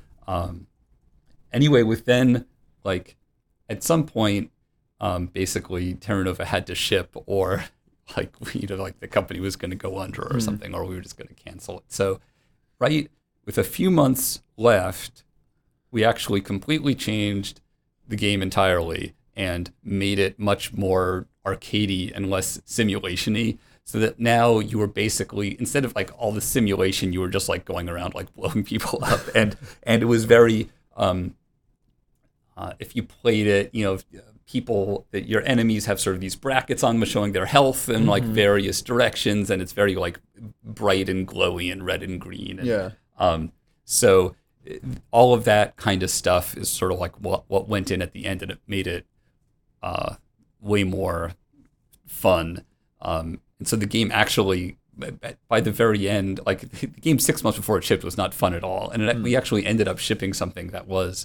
Anyway, with then like at some point, basically Terra Nova had to ship, or like like the company was going to go under or something, or we were just going to cancel it. So right with a few months left, we actually completely changed the game entirely and made it much more arcadey and less simulation-y, so that now you were basically, instead of like all the simulation, you were just like going around like blowing people up, and it was very if you played it, people, that your enemies have sort of these brackets on them showing their health in like various directions, and it's very like bright and glowy and red and green. And, so all of that kind of stuff is sort of like what went in at the end, and it made it way more fun. And so the game actually, by the very end, like the game 6 months before it shipped was not fun at all. And we actually ended up shipping something that was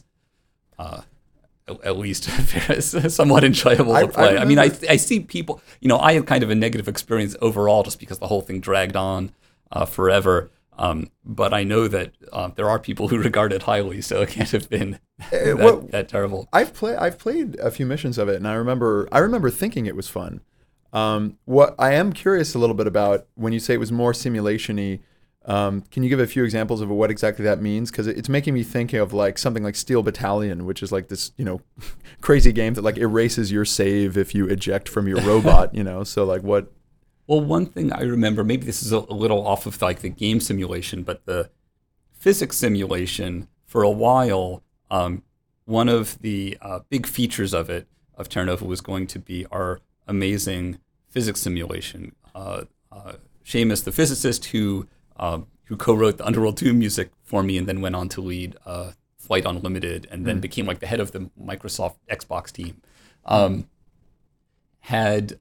at least somewhat enjoyable to play. I mean, I see people, I have kind of a negative experience overall just because the whole thing dragged on forever. But I know that there are people who regard it highly, so it can't have been that terrible. I've played a few missions of it, and I remember thinking it was fun. What I am curious a little bit about when you say it was more simulation-y. Can you give a few examples of what exactly that means? Because it's making me think of like something like Steel Battalion, which is like this, crazy game that like erases your save if you eject from your robot. So like what? Well, one thing I remember, maybe this is a little off of like the game simulation, but the physics simulation for a while, one of the big features of Terra Nova was going to be our amazing physics simulation. Seamus, the physicist who co-wrote the Underworld 2 music for me and then went on to lead Flight Unlimited and then became like the head of the Microsoft Xbox team, had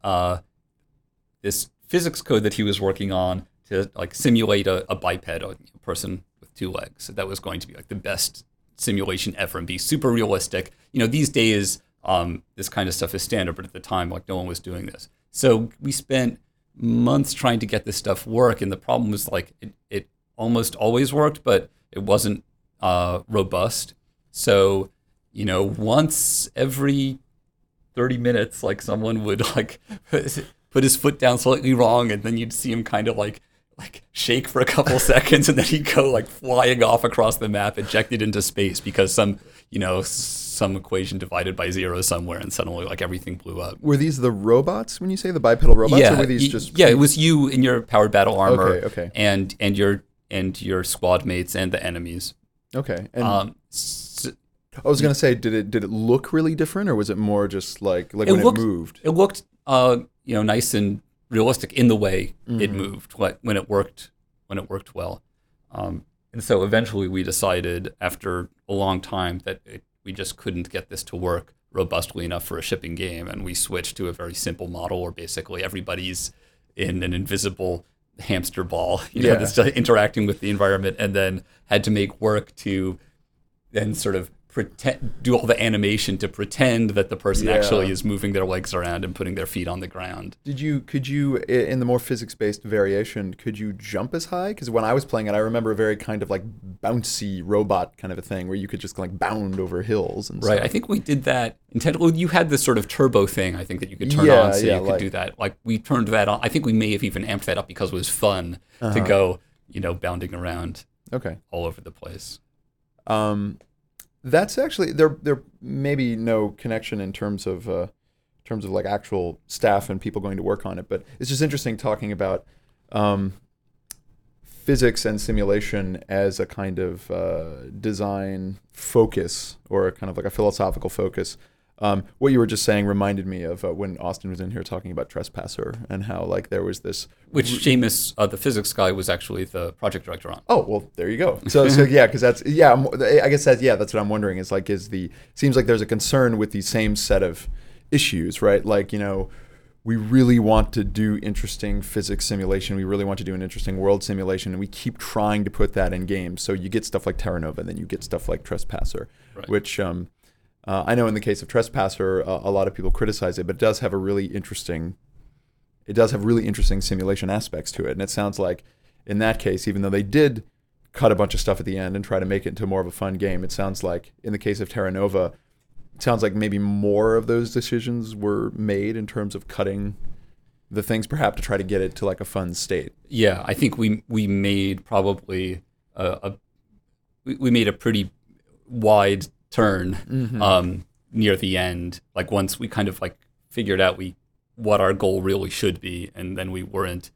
this physics code that he was working on to like simulate a biped, a person with 2 legs. So that was going to be like the best simulation ever and be super realistic. These days this kind of stuff is standard, but at the time like no one was doing this. So we spent months trying to get this stuff work, and the problem was like it almost always worked, but it wasn't robust. So once every 30 minutes, like someone would like put his foot down slightly wrong, and then you'd see him kind of like shake for a couple seconds, and then he'd go like flying off across the map, ejected into space because some equation divided by 0 somewhere, and suddenly like everything blew up. Were these the robots when you say the bipedal robots? Yeah, or were these just? Yeah, it was you in your powered battle armor. Okay. And your squad mates and the enemies. Okay. And I was gonna say, did it look really different, or was it more just like when it moved? It looked nice and realistic in the way it moved when it worked well. And so eventually we decided after a long time that we just couldn't get this to work robustly enough for a shipping game, and we switched to a very simple model where basically everybody's in an invisible hamster ball, that's interacting with the environment, and then had to make work to then sort of do all the animation to pretend that the person actually is moving their legs around and putting their feet on the ground. Could you, in the more physics-based variation, could you jump as high? Because when I was playing it, I remember a very kind of like bouncy robot kind of a thing where you could just like bound over hills and right. stuff. I think we did that intentionally. You had this sort of turbo thing, I think, that you could turn on, so you could do that. Like we turned that on. I think we may have even amped that up because it was fun to go, bounding around all over the place. That's actually there may be no connection in terms of like actual staff and people going to work on it, but it's just interesting talking about physics and simulation as a kind of design focus or a kind of like a philosophical focus. What you were just saying reminded me of when Austin was in here talking about Trespasser and how like there was this... Which Seamus, the physics guy, was actually the project director on. Oh, well, there you go. So yeah, because I guess that's what I'm wondering is like, seems like there's a concern with the same set of issues, right? Like, we really want to do interesting physics simulation. We really want to do an interesting world simulation, and we keep trying to put that in games. So you get stuff like Terra Nova, and then you get stuff like Trespasser, right. Which... I know in the case of Trespasser, a lot of people criticize it, but it does have really interesting simulation aspects to it. And it sounds like in that case, even though they did cut a bunch of stuff at the end and try to make it into more of a fun game, it sounds like in the case of Terra Nova, it sounds like maybe more of those decisions were made in terms of cutting the things perhaps to try to get it to like a fun state. Yeah, I think we made probably we made a pretty wide turn near the end, like once we kind of like figured out what our goal really should be, and then we weren't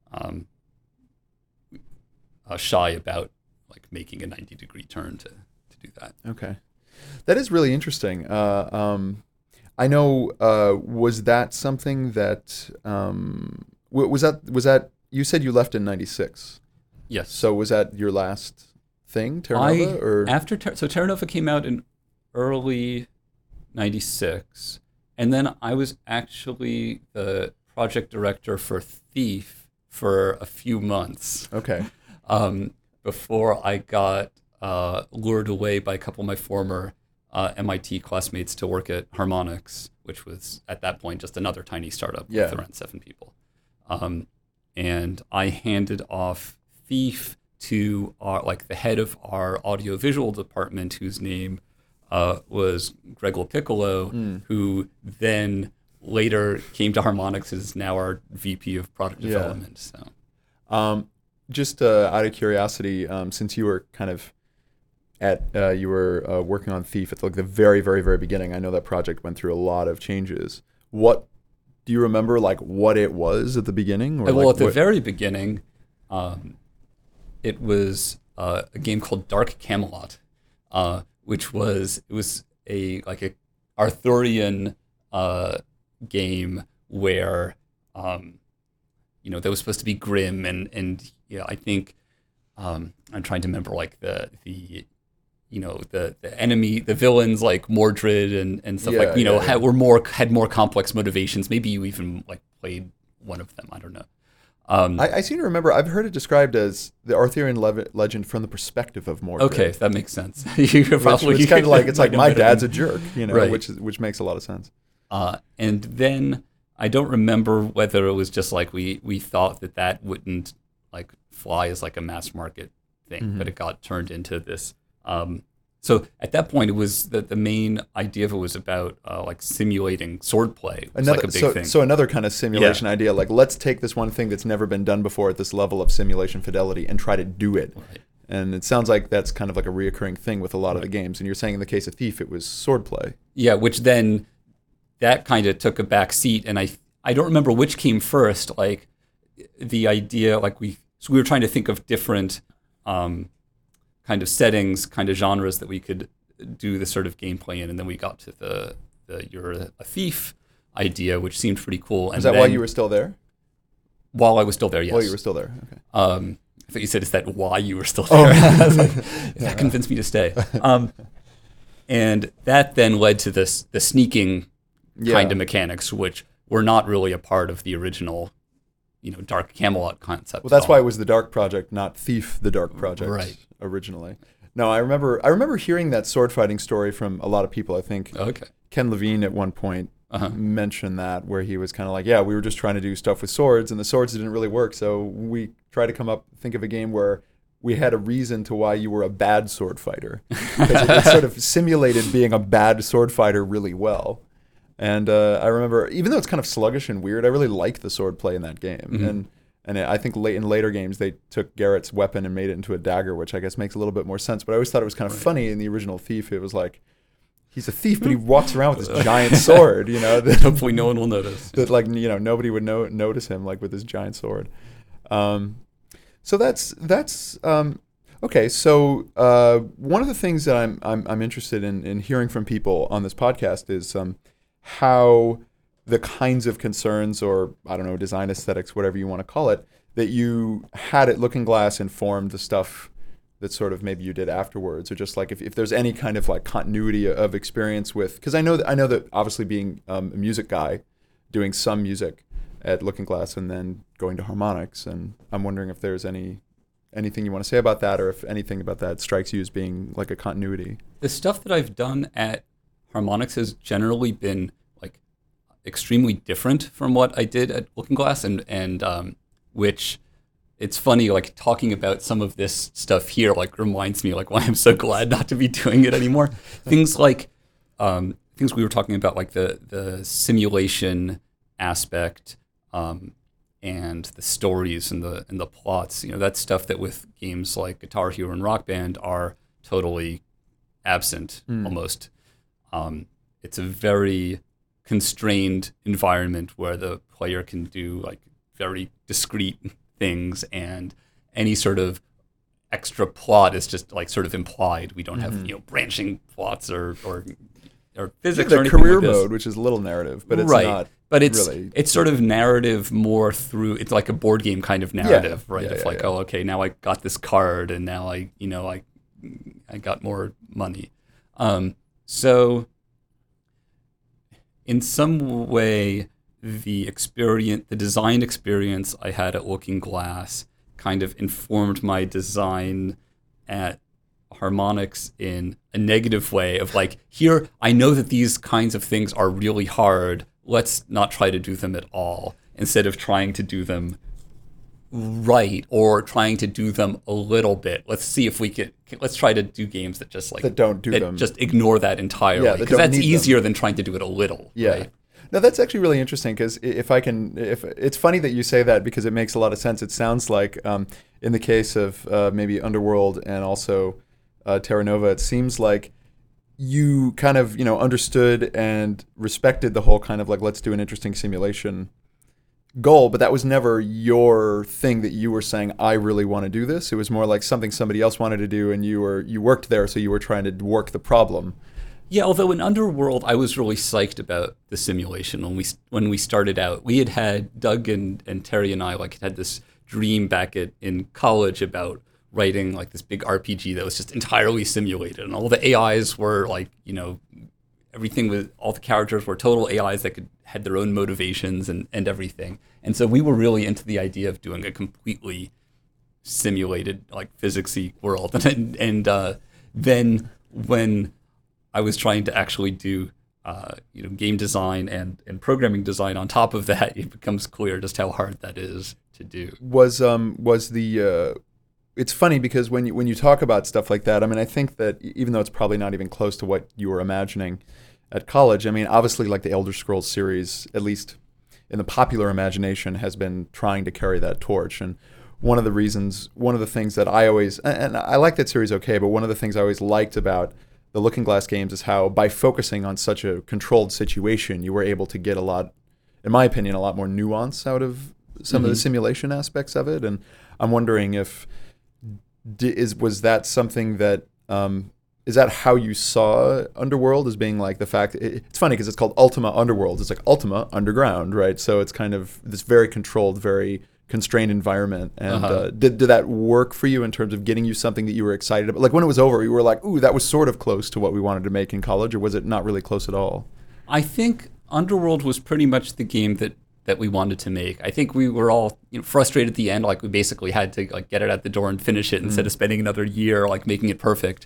shy about like making a 90-degree turn to do that. Okay, that is really interesting. I know. Was that something that was that you said you left in '96? Yes. So was that your last thing, Terra Nova? Or Terra Nova came out in early '96, And then I was actually the project director for Thief for a few months. Okay. Before I got lured away by a couple of my former MIT classmates to work at Harmonix, which was at that point just another tiny startup with around 7 people. And I handed off Thief to the head of our audiovisual department, whose name was Gregor Piccolo, who then later came to Harmonix, is now our VP of product development. So, just out of curiosity, since you were kind of working on Thief at the very, very, very beginning, I know that project went through a lot of changes. What do you remember, what it was at the beginning? Or at the very beginning, it was a game called Dark Camelot, which was a Arthurian game where that was supposed to be grim and I think I'm trying to remember the enemy, the villains like Mordred and stuff had more complex motivations. Maybe you even played one of them. I don't know. I seem to remember, I've heard it described as the Arthurian legend from the perspective of Mordred. Okay, that makes sense. It's kind of it's like my dad's a jerk, right. which makes a lot of sense. And then I don't remember whether it was just we thought that wouldn't fly as a mass market thing, but it got turned into this. So at that point, it was the main idea of it was about simulating swordplay. It was a big thing. So another kind of simulation idea, let's take this one thing that's never been done before at this level of simulation fidelity and try to do it. Right. And it sounds like that's kind of a reoccurring thing with a lot of the games. And you're saying in the case of Thief, it was swordplay. Yeah, which then that kind of took a back seat, and I don't remember which came first. The idea, we were trying to think of different kind of settings, kind of genres that we could do this sort of gameplay in, and then we got to the you're a thief idea, which seemed pretty cool. Is that while you were still there? While I was still there, yes. While you were still there, okay. I thought you said, is that why you were still there? I was that convinced me to stay. And that then led to the sneaking kind of mechanics, which were not really a part of the original Dark Camelot concept. Well, that's why it was the Dark Project, not Thief the Dark Project, right, originally. No, I remember hearing that sword fighting story from a lot of people. I think Ken Levine at one point mentioned that, where he was kind of we were just trying to do stuff with swords, and the swords didn't really work, so we tried to think of a game where we had a reason to why you were a bad sword fighter. Because it sort of simulated being a bad sword fighter really well. And I remember, even though it's kind of sluggish and weird, I really liked the sword play in that game. Mm-hmm. And I think in later games, they took Garrett's weapon and made it into a dagger, which I guess makes a little bit more sense. But I always thought it was kind of funny in the original Thief. It was he's a thief, but he walks around with this giant sword, that hopefully no one will notice. That nobody would notice him with his giant sword. So that's okay. So one of the things that I'm interested in hearing from people on this podcast is how the kinds of concerns, or I don't know, design aesthetics, whatever you want to call it, that you had at Looking Glass informed the stuff that sort of maybe you did afterwards, or just if there's any kind of continuity of experience with, because I know that obviously being a music guy, doing some music at Looking Glass and then going to Harmonix, and I'm wondering if there's anything you want to say about that, or if anything about that strikes you as being a continuity. The stuff that I've done at Harmonix has generally been extremely different from what I did at Looking Glass, and which it's funny talking about some of this stuff here reminds me why I'm so glad not to be doing it anymore. Things things we were talking about the simulation aspect and the stories and the plots. That's stuff that with games like Guitar Hero and Rock Band are totally absent almost. It's a very constrained environment where the player can do very discrete things, and any sort of extra plot is just sort of implied. We don't have branching plots or physics or anything career like this. mode, which is a little narrative, but it's right. not. But it's really. It's sort of narrative more through. It's like a board game kind of narrative, right? Yeah, it's oh, okay, now I got this card, and now I got more money. So in some way, the design experience I had at Looking Glass kind of informed my design at Harmonix in a negative way of like, here, I know that these kinds of things are really hard. Let's not try to do them at all, instead of trying to do them right or trying to do them a little bit. Let's see if we let's try to do games that just like that don't do them. Just ignore that entirely. Yeah, because that's easier than trying to do it a little. Yeah. Right? No, that's actually really interesting because if it's funny that you say that because it makes a lot of sense. It sounds like in the case of maybe Underworld and also Terra Nova, it seems like you kind of understood and respected the whole kind of like, let's do an interesting simulation goal, but that was never your thing that you were saying, I really want to do this. It was more like something somebody else wanted to do, and you worked there, so you were trying to work the problem. Yeah, although in Underworld, I was really psyched about the simulation when we started out. We had Doug and Terry and I had this dream back in college about writing like this big RPG that was just entirely simulated, and all the AIs were like, all the characters were total AIs that had their own motivations and everything. And so we were really into the idea of doing a completely simulated like physicsy world. And then when I was trying to actually do game design and programming design on top of that, it becomes clear just how hard that is to do. It's funny because when you talk about stuff like that, I mean, I think that even though it's probably not even close to what you were imagining at college, I mean, obviously like the Elder Scrolls series, at least in the popular imagination, has been trying to carry that torch. And one of the things that I always, and I like that series okay, but one of the things I always liked about the Looking Glass games is how by focusing on such a controlled situation, you were able to get a lot, in my opinion, a lot more nuance out of some of the simulation aspects of it. And I'm wondering if, was that something that, is that how you saw Underworld as being like the fact, it's funny because it's called Ultima Underworld. It's like Ultima Underground, right? So it's kind of this very controlled, very constrained environment. And did that work for you in terms of getting you something that you were excited about? Like when it was over, you were like, ooh, that was sort of close to what we wanted to make in college, or was it not really close at all? I think Underworld was pretty much the game that we wanted to make. I think we were all frustrated at the end, like we basically had to like get it out the door and finish it instead of spending another year like making it perfect,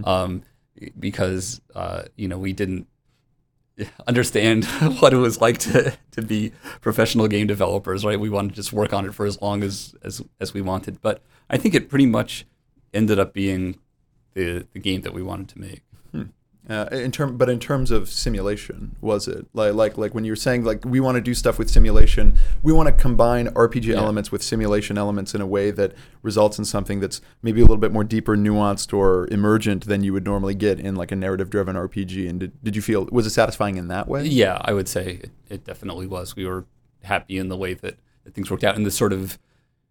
because we didn't understand what it was like to be professional game developers, right? We wanted to just work on it for as long as we wanted. But I think it pretty much ended up being the game that we wanted to make. In terms of simulation, was it like when you were saying like we want to do stuff with simulation, we want to combine RPG elements with simulation elements in a way that results in something that's maybe a little bit more deeper, nuanced, or emergent than you would normally get in like a narrative-driven RPG? And did you feel, was it satisfying in that way? Yeah, I would say it definitely was. We were happy in the way that things worked out, and the sort of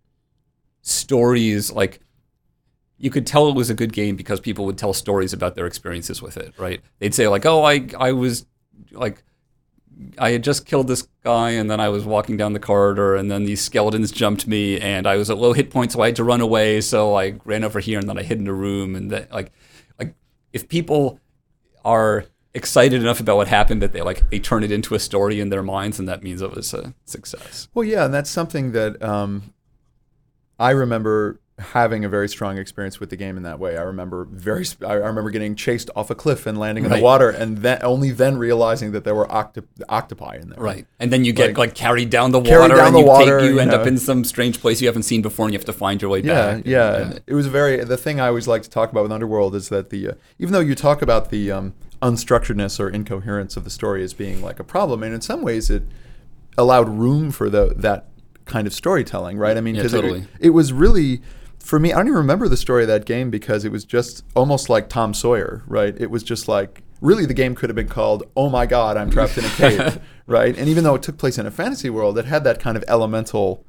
stories like. You could tell it was a good game because people would tell stories about their experiences with it, right? They'd say like, oh, I was like, I had just killed this guy and then I was walking down the corridor and then these skeletons jumped me and I was at low hit points, so I had to run away. So I ran over here and then I hid in a room. And that like if people are excited enough about what happened that they turn it into a story in their minds, and that means it was a success. Well, yeah, and that's something that I remember having a very strong experience with the game in that way. I remember getting chased off a cliff and landing in the water, and only then realizing that there were octopi in there. Right, and then you get like carried down the water, and you end up in some strange place you haven't seen before, and you have to find your way back. Yeah. It was the thing I always like to talk about with Underworld is that even though you talk about the unstructuredness or incoherence of the story as being like a problem, and in some ways it allowed room for that kind of storytelling, right? I mean, because it was really. For me, I don't even remember the story of that game because it was just almost like Tom Sawyer, right? It was just like, really the game could have been called, oh my God, I'm trapped in a cave, right? And even though it took place in a fantasy world, it had that kind of elemental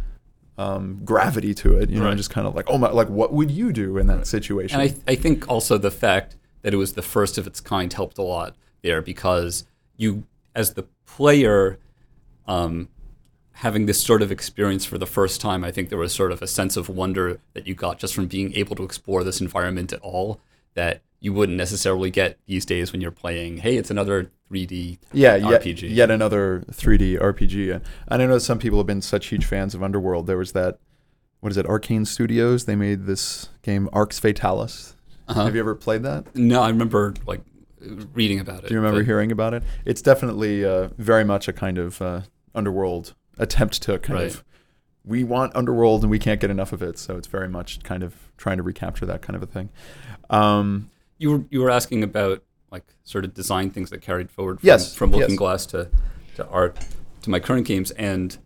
gravity to it, just kind of like, oh my, like what would you do in that situation? And I think also the fact that it was the first of its kind helped a lot there, because you, as the player, having this sort of experience for the first time, I think there was sort of a sense of wonder that you got just from being able to explore this environment at all that you wouldn't necessarily get these days when you're playing, hey, it's another 3D RPG. Yet another 3D RPG. And I know some people have been such huge fans of Underworld. There was that, what is it, Arcane Studios? They made this game, Arx Fatalis. Have you ever played that? No, I remember like reading about it. Do you remember hearing about it? It's definitely very much a kind of Underworld attempt to kind of, we want Underworld and we can't get enough of it. So it's very much kind of trying to recapture that kind of a thing. You were asking about like sort of design things that carried forward from Looking Glass to art to my current games, and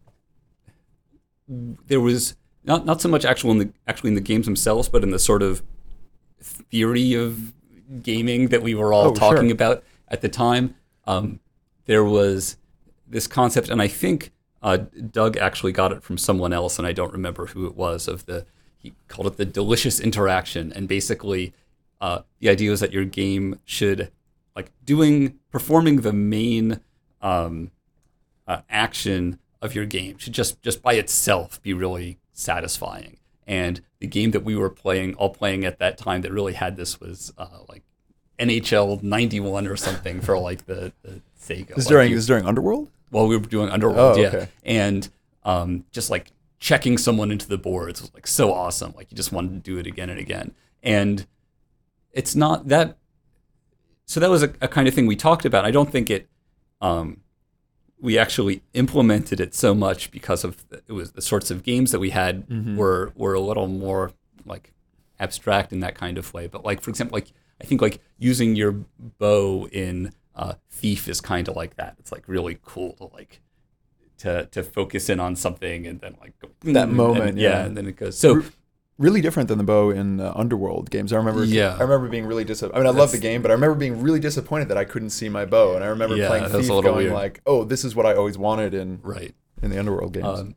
there was not so much actually in the games themselves, but in the sort of theory of gaming that we were all talking about at the time. There was this concept, and I think Doug actually got it from someone else, and I don't remember who it was. He called it the delicious interaction, and basically. The idea is that your game should, like, performing the main action of your game should just by itself be really satisfying. And the game that we were playing at that time that really had this was like NHL 91 or something for like the Sega. This is during Underworld? Well, we were doing Underworld, okay. And just like checking someone into the boards was like so awesome. Like you just wanted to do it again and again. And it's not that. So that was a kind of thing we talked about. I don't think we actually implemented it so much because of it was the sorts of games that we had were a little more like abstract in that kind of way. But like for example, like I think like using your bow in Thief is kind of like that. It's like really cool to like to focus in on something and then like go, that moment, and then it goes so. Really different than the bow in Underworld games. I remember being really disappointed. I mean, I love the game, but I remember being really disappointed that I couldn't see my bow. And I remember playing Thief going weird. Like, oh, this is what I always wanted in the Underworld games.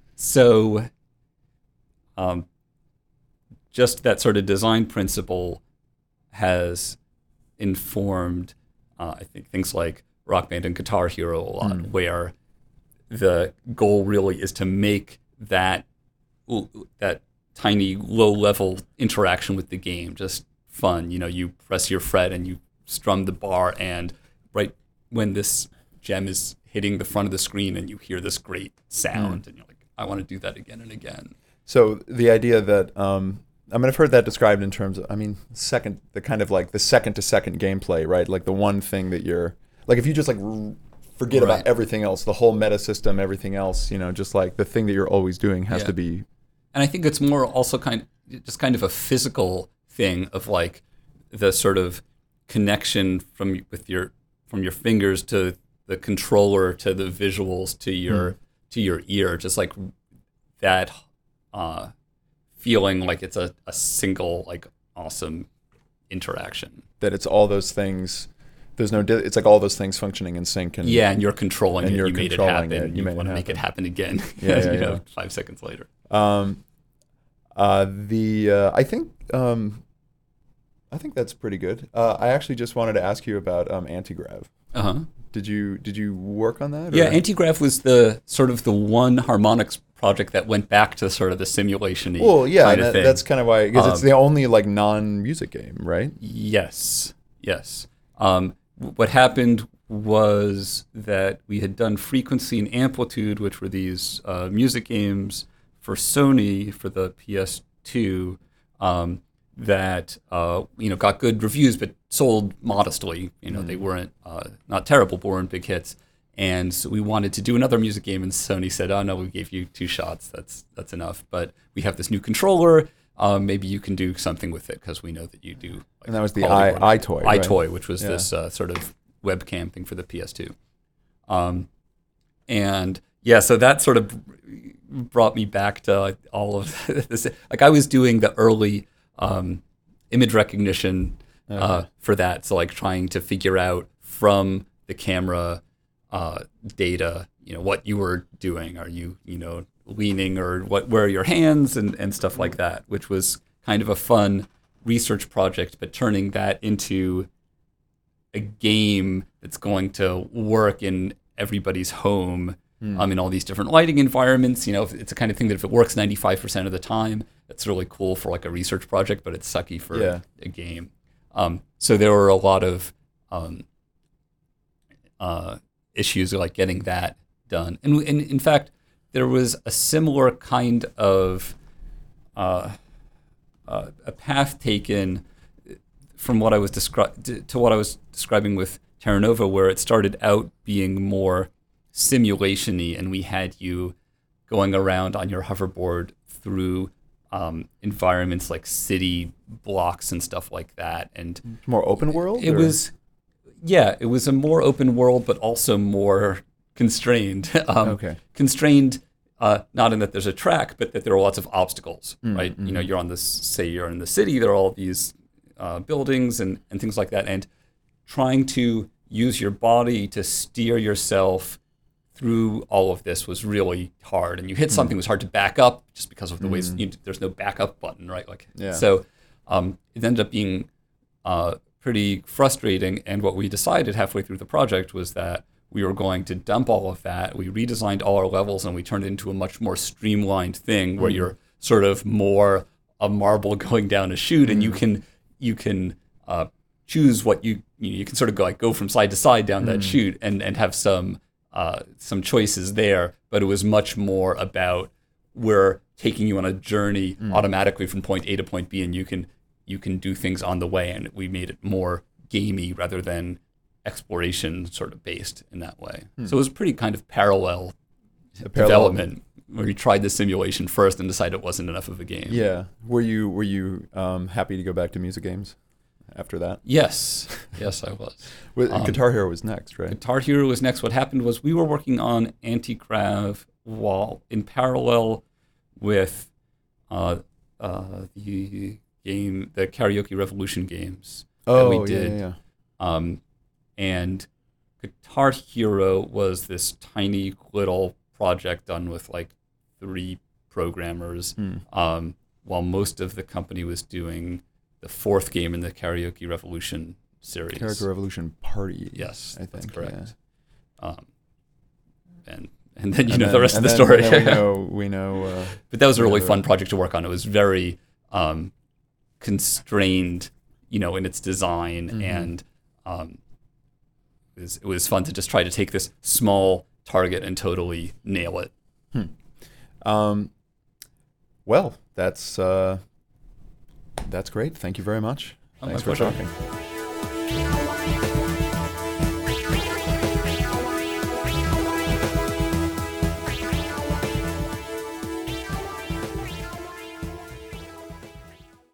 Just that sort of design principle has informed, I think, things like Rock Band and Guitar Hero a lot, where the goal really is to make that tiny low-level interaction with the game just fun. You know, you press your fret and you strum the bar, and right when this gem is hitting the front of the screen and you hear this great sound, and you're like, I want to do that again and again. So the idea that, I've heard that described in terms of, the kind of like the second-to-second gameplay, right? Like the one thing that you're, like if you just like forget about everything else, the whole meta system, everything else, you know, just like the thing that you're always doing has to be. And I think it's more also kind of a physical thing of like the sort of connection from your fingers to the controller to the visuals to your ear, just like that feeling like it's a single like awesome interaction. That it's all those things. It's like all those things functioning in sync, and and you're controlling it. You made it happen. You want to make it happen again. 5 seconds later. I think that's pretty good. I actually just wanted to ask you about Antigrav. Did you work on that? Yeah, Antigrav was the sort of the one harmonics project that went back to sort of the simulation-y kind of thing. That's kind of why, because it's the only like non-music game, right? Yes. What happened was that we had done Frequency and Amplitude, which were these music games for Sony for the PS2 that got good reviews but sold modestly. They weren't not terrible, but weren't big hits. And so we wanted to do another music game, and Sony said, "Oh no, we gave you 2 shots. That's enough. But we have this new controller. Maybe you can do something with it because we know that you do." Like, and that was the iToy. Right? iToy, which was this sort of webcam thing for the PS2. So that sort of brought me back to all of this. Like I was doing the early image recognition for that, so like trying to figure out from the camera data, what you were doing. Are you, leaning, or where are your hands and stuff like that, which was kind of a fun research project, but turning that into a game that's going to work in everybody's home, in all these different lighting environments. It's the kind of thing that if it works 95% of the time, that's really cool for like a research project, but it's sucky for a game. So there were a lot of issues like getting that done. And in fact, there was a similar kind of a path taken from what I was to what I was describing with Terra Nova, where it started out being more simulation-y, and we had you going around on your hoverboard through environments like city blocks and stuff like that. And more open world? It was a more open world, but also more constrained. Okay. Constrained, not in that there's a track, but that there are lots of obstacles, right? Mm-hmm. You know, you're in the city, there are all these buildings and things like that, and trying to use your body to steer yourself through all of this was really hard. And you hit something, it was hard to back up just because of the ways there's no backup button, right? So it ended up being pretty frustrating. And what we decided halfway through the project was that we were going to dump all of that. We redesigned all our levels and we turned it into a much more streamlined thing where you're sort of more a marble going down a chute, and you can choose what you can sort of go from side to side down that chute and have some choices there. But it was much more about we're taking you on a journey automatically from point A to point B, and you can do things on the way. And we made it more gamey rather than exploration sort of based in that way. So it was pretty kind of parallel development where you tried the simulation first and decided it wasn't enough of a game. Yeah. Were you happy to go back to music games after that? Yes, I was. Guitar Hero was next, right? Guitar Hero was next. What happened was we were working on Anti-Grav while in parallel with the game, the Karaoke Revolution games that we did. Yeah. And Guitar Hero was this tiny little project done with like 3 programmers, while most of the company was doing the 4th game in the Karaoke Revolution series. Karaoke Revolution Party. Yes, I think that's correct. Yeah. And then the rest of the story. We know. But that was a really fun project to work on. It was very constrained, in its design, and it was fun to just try to take this small target and totally nail it. Well, that's great. Thank you very much. Oh, Thanks my for pleasure. talking.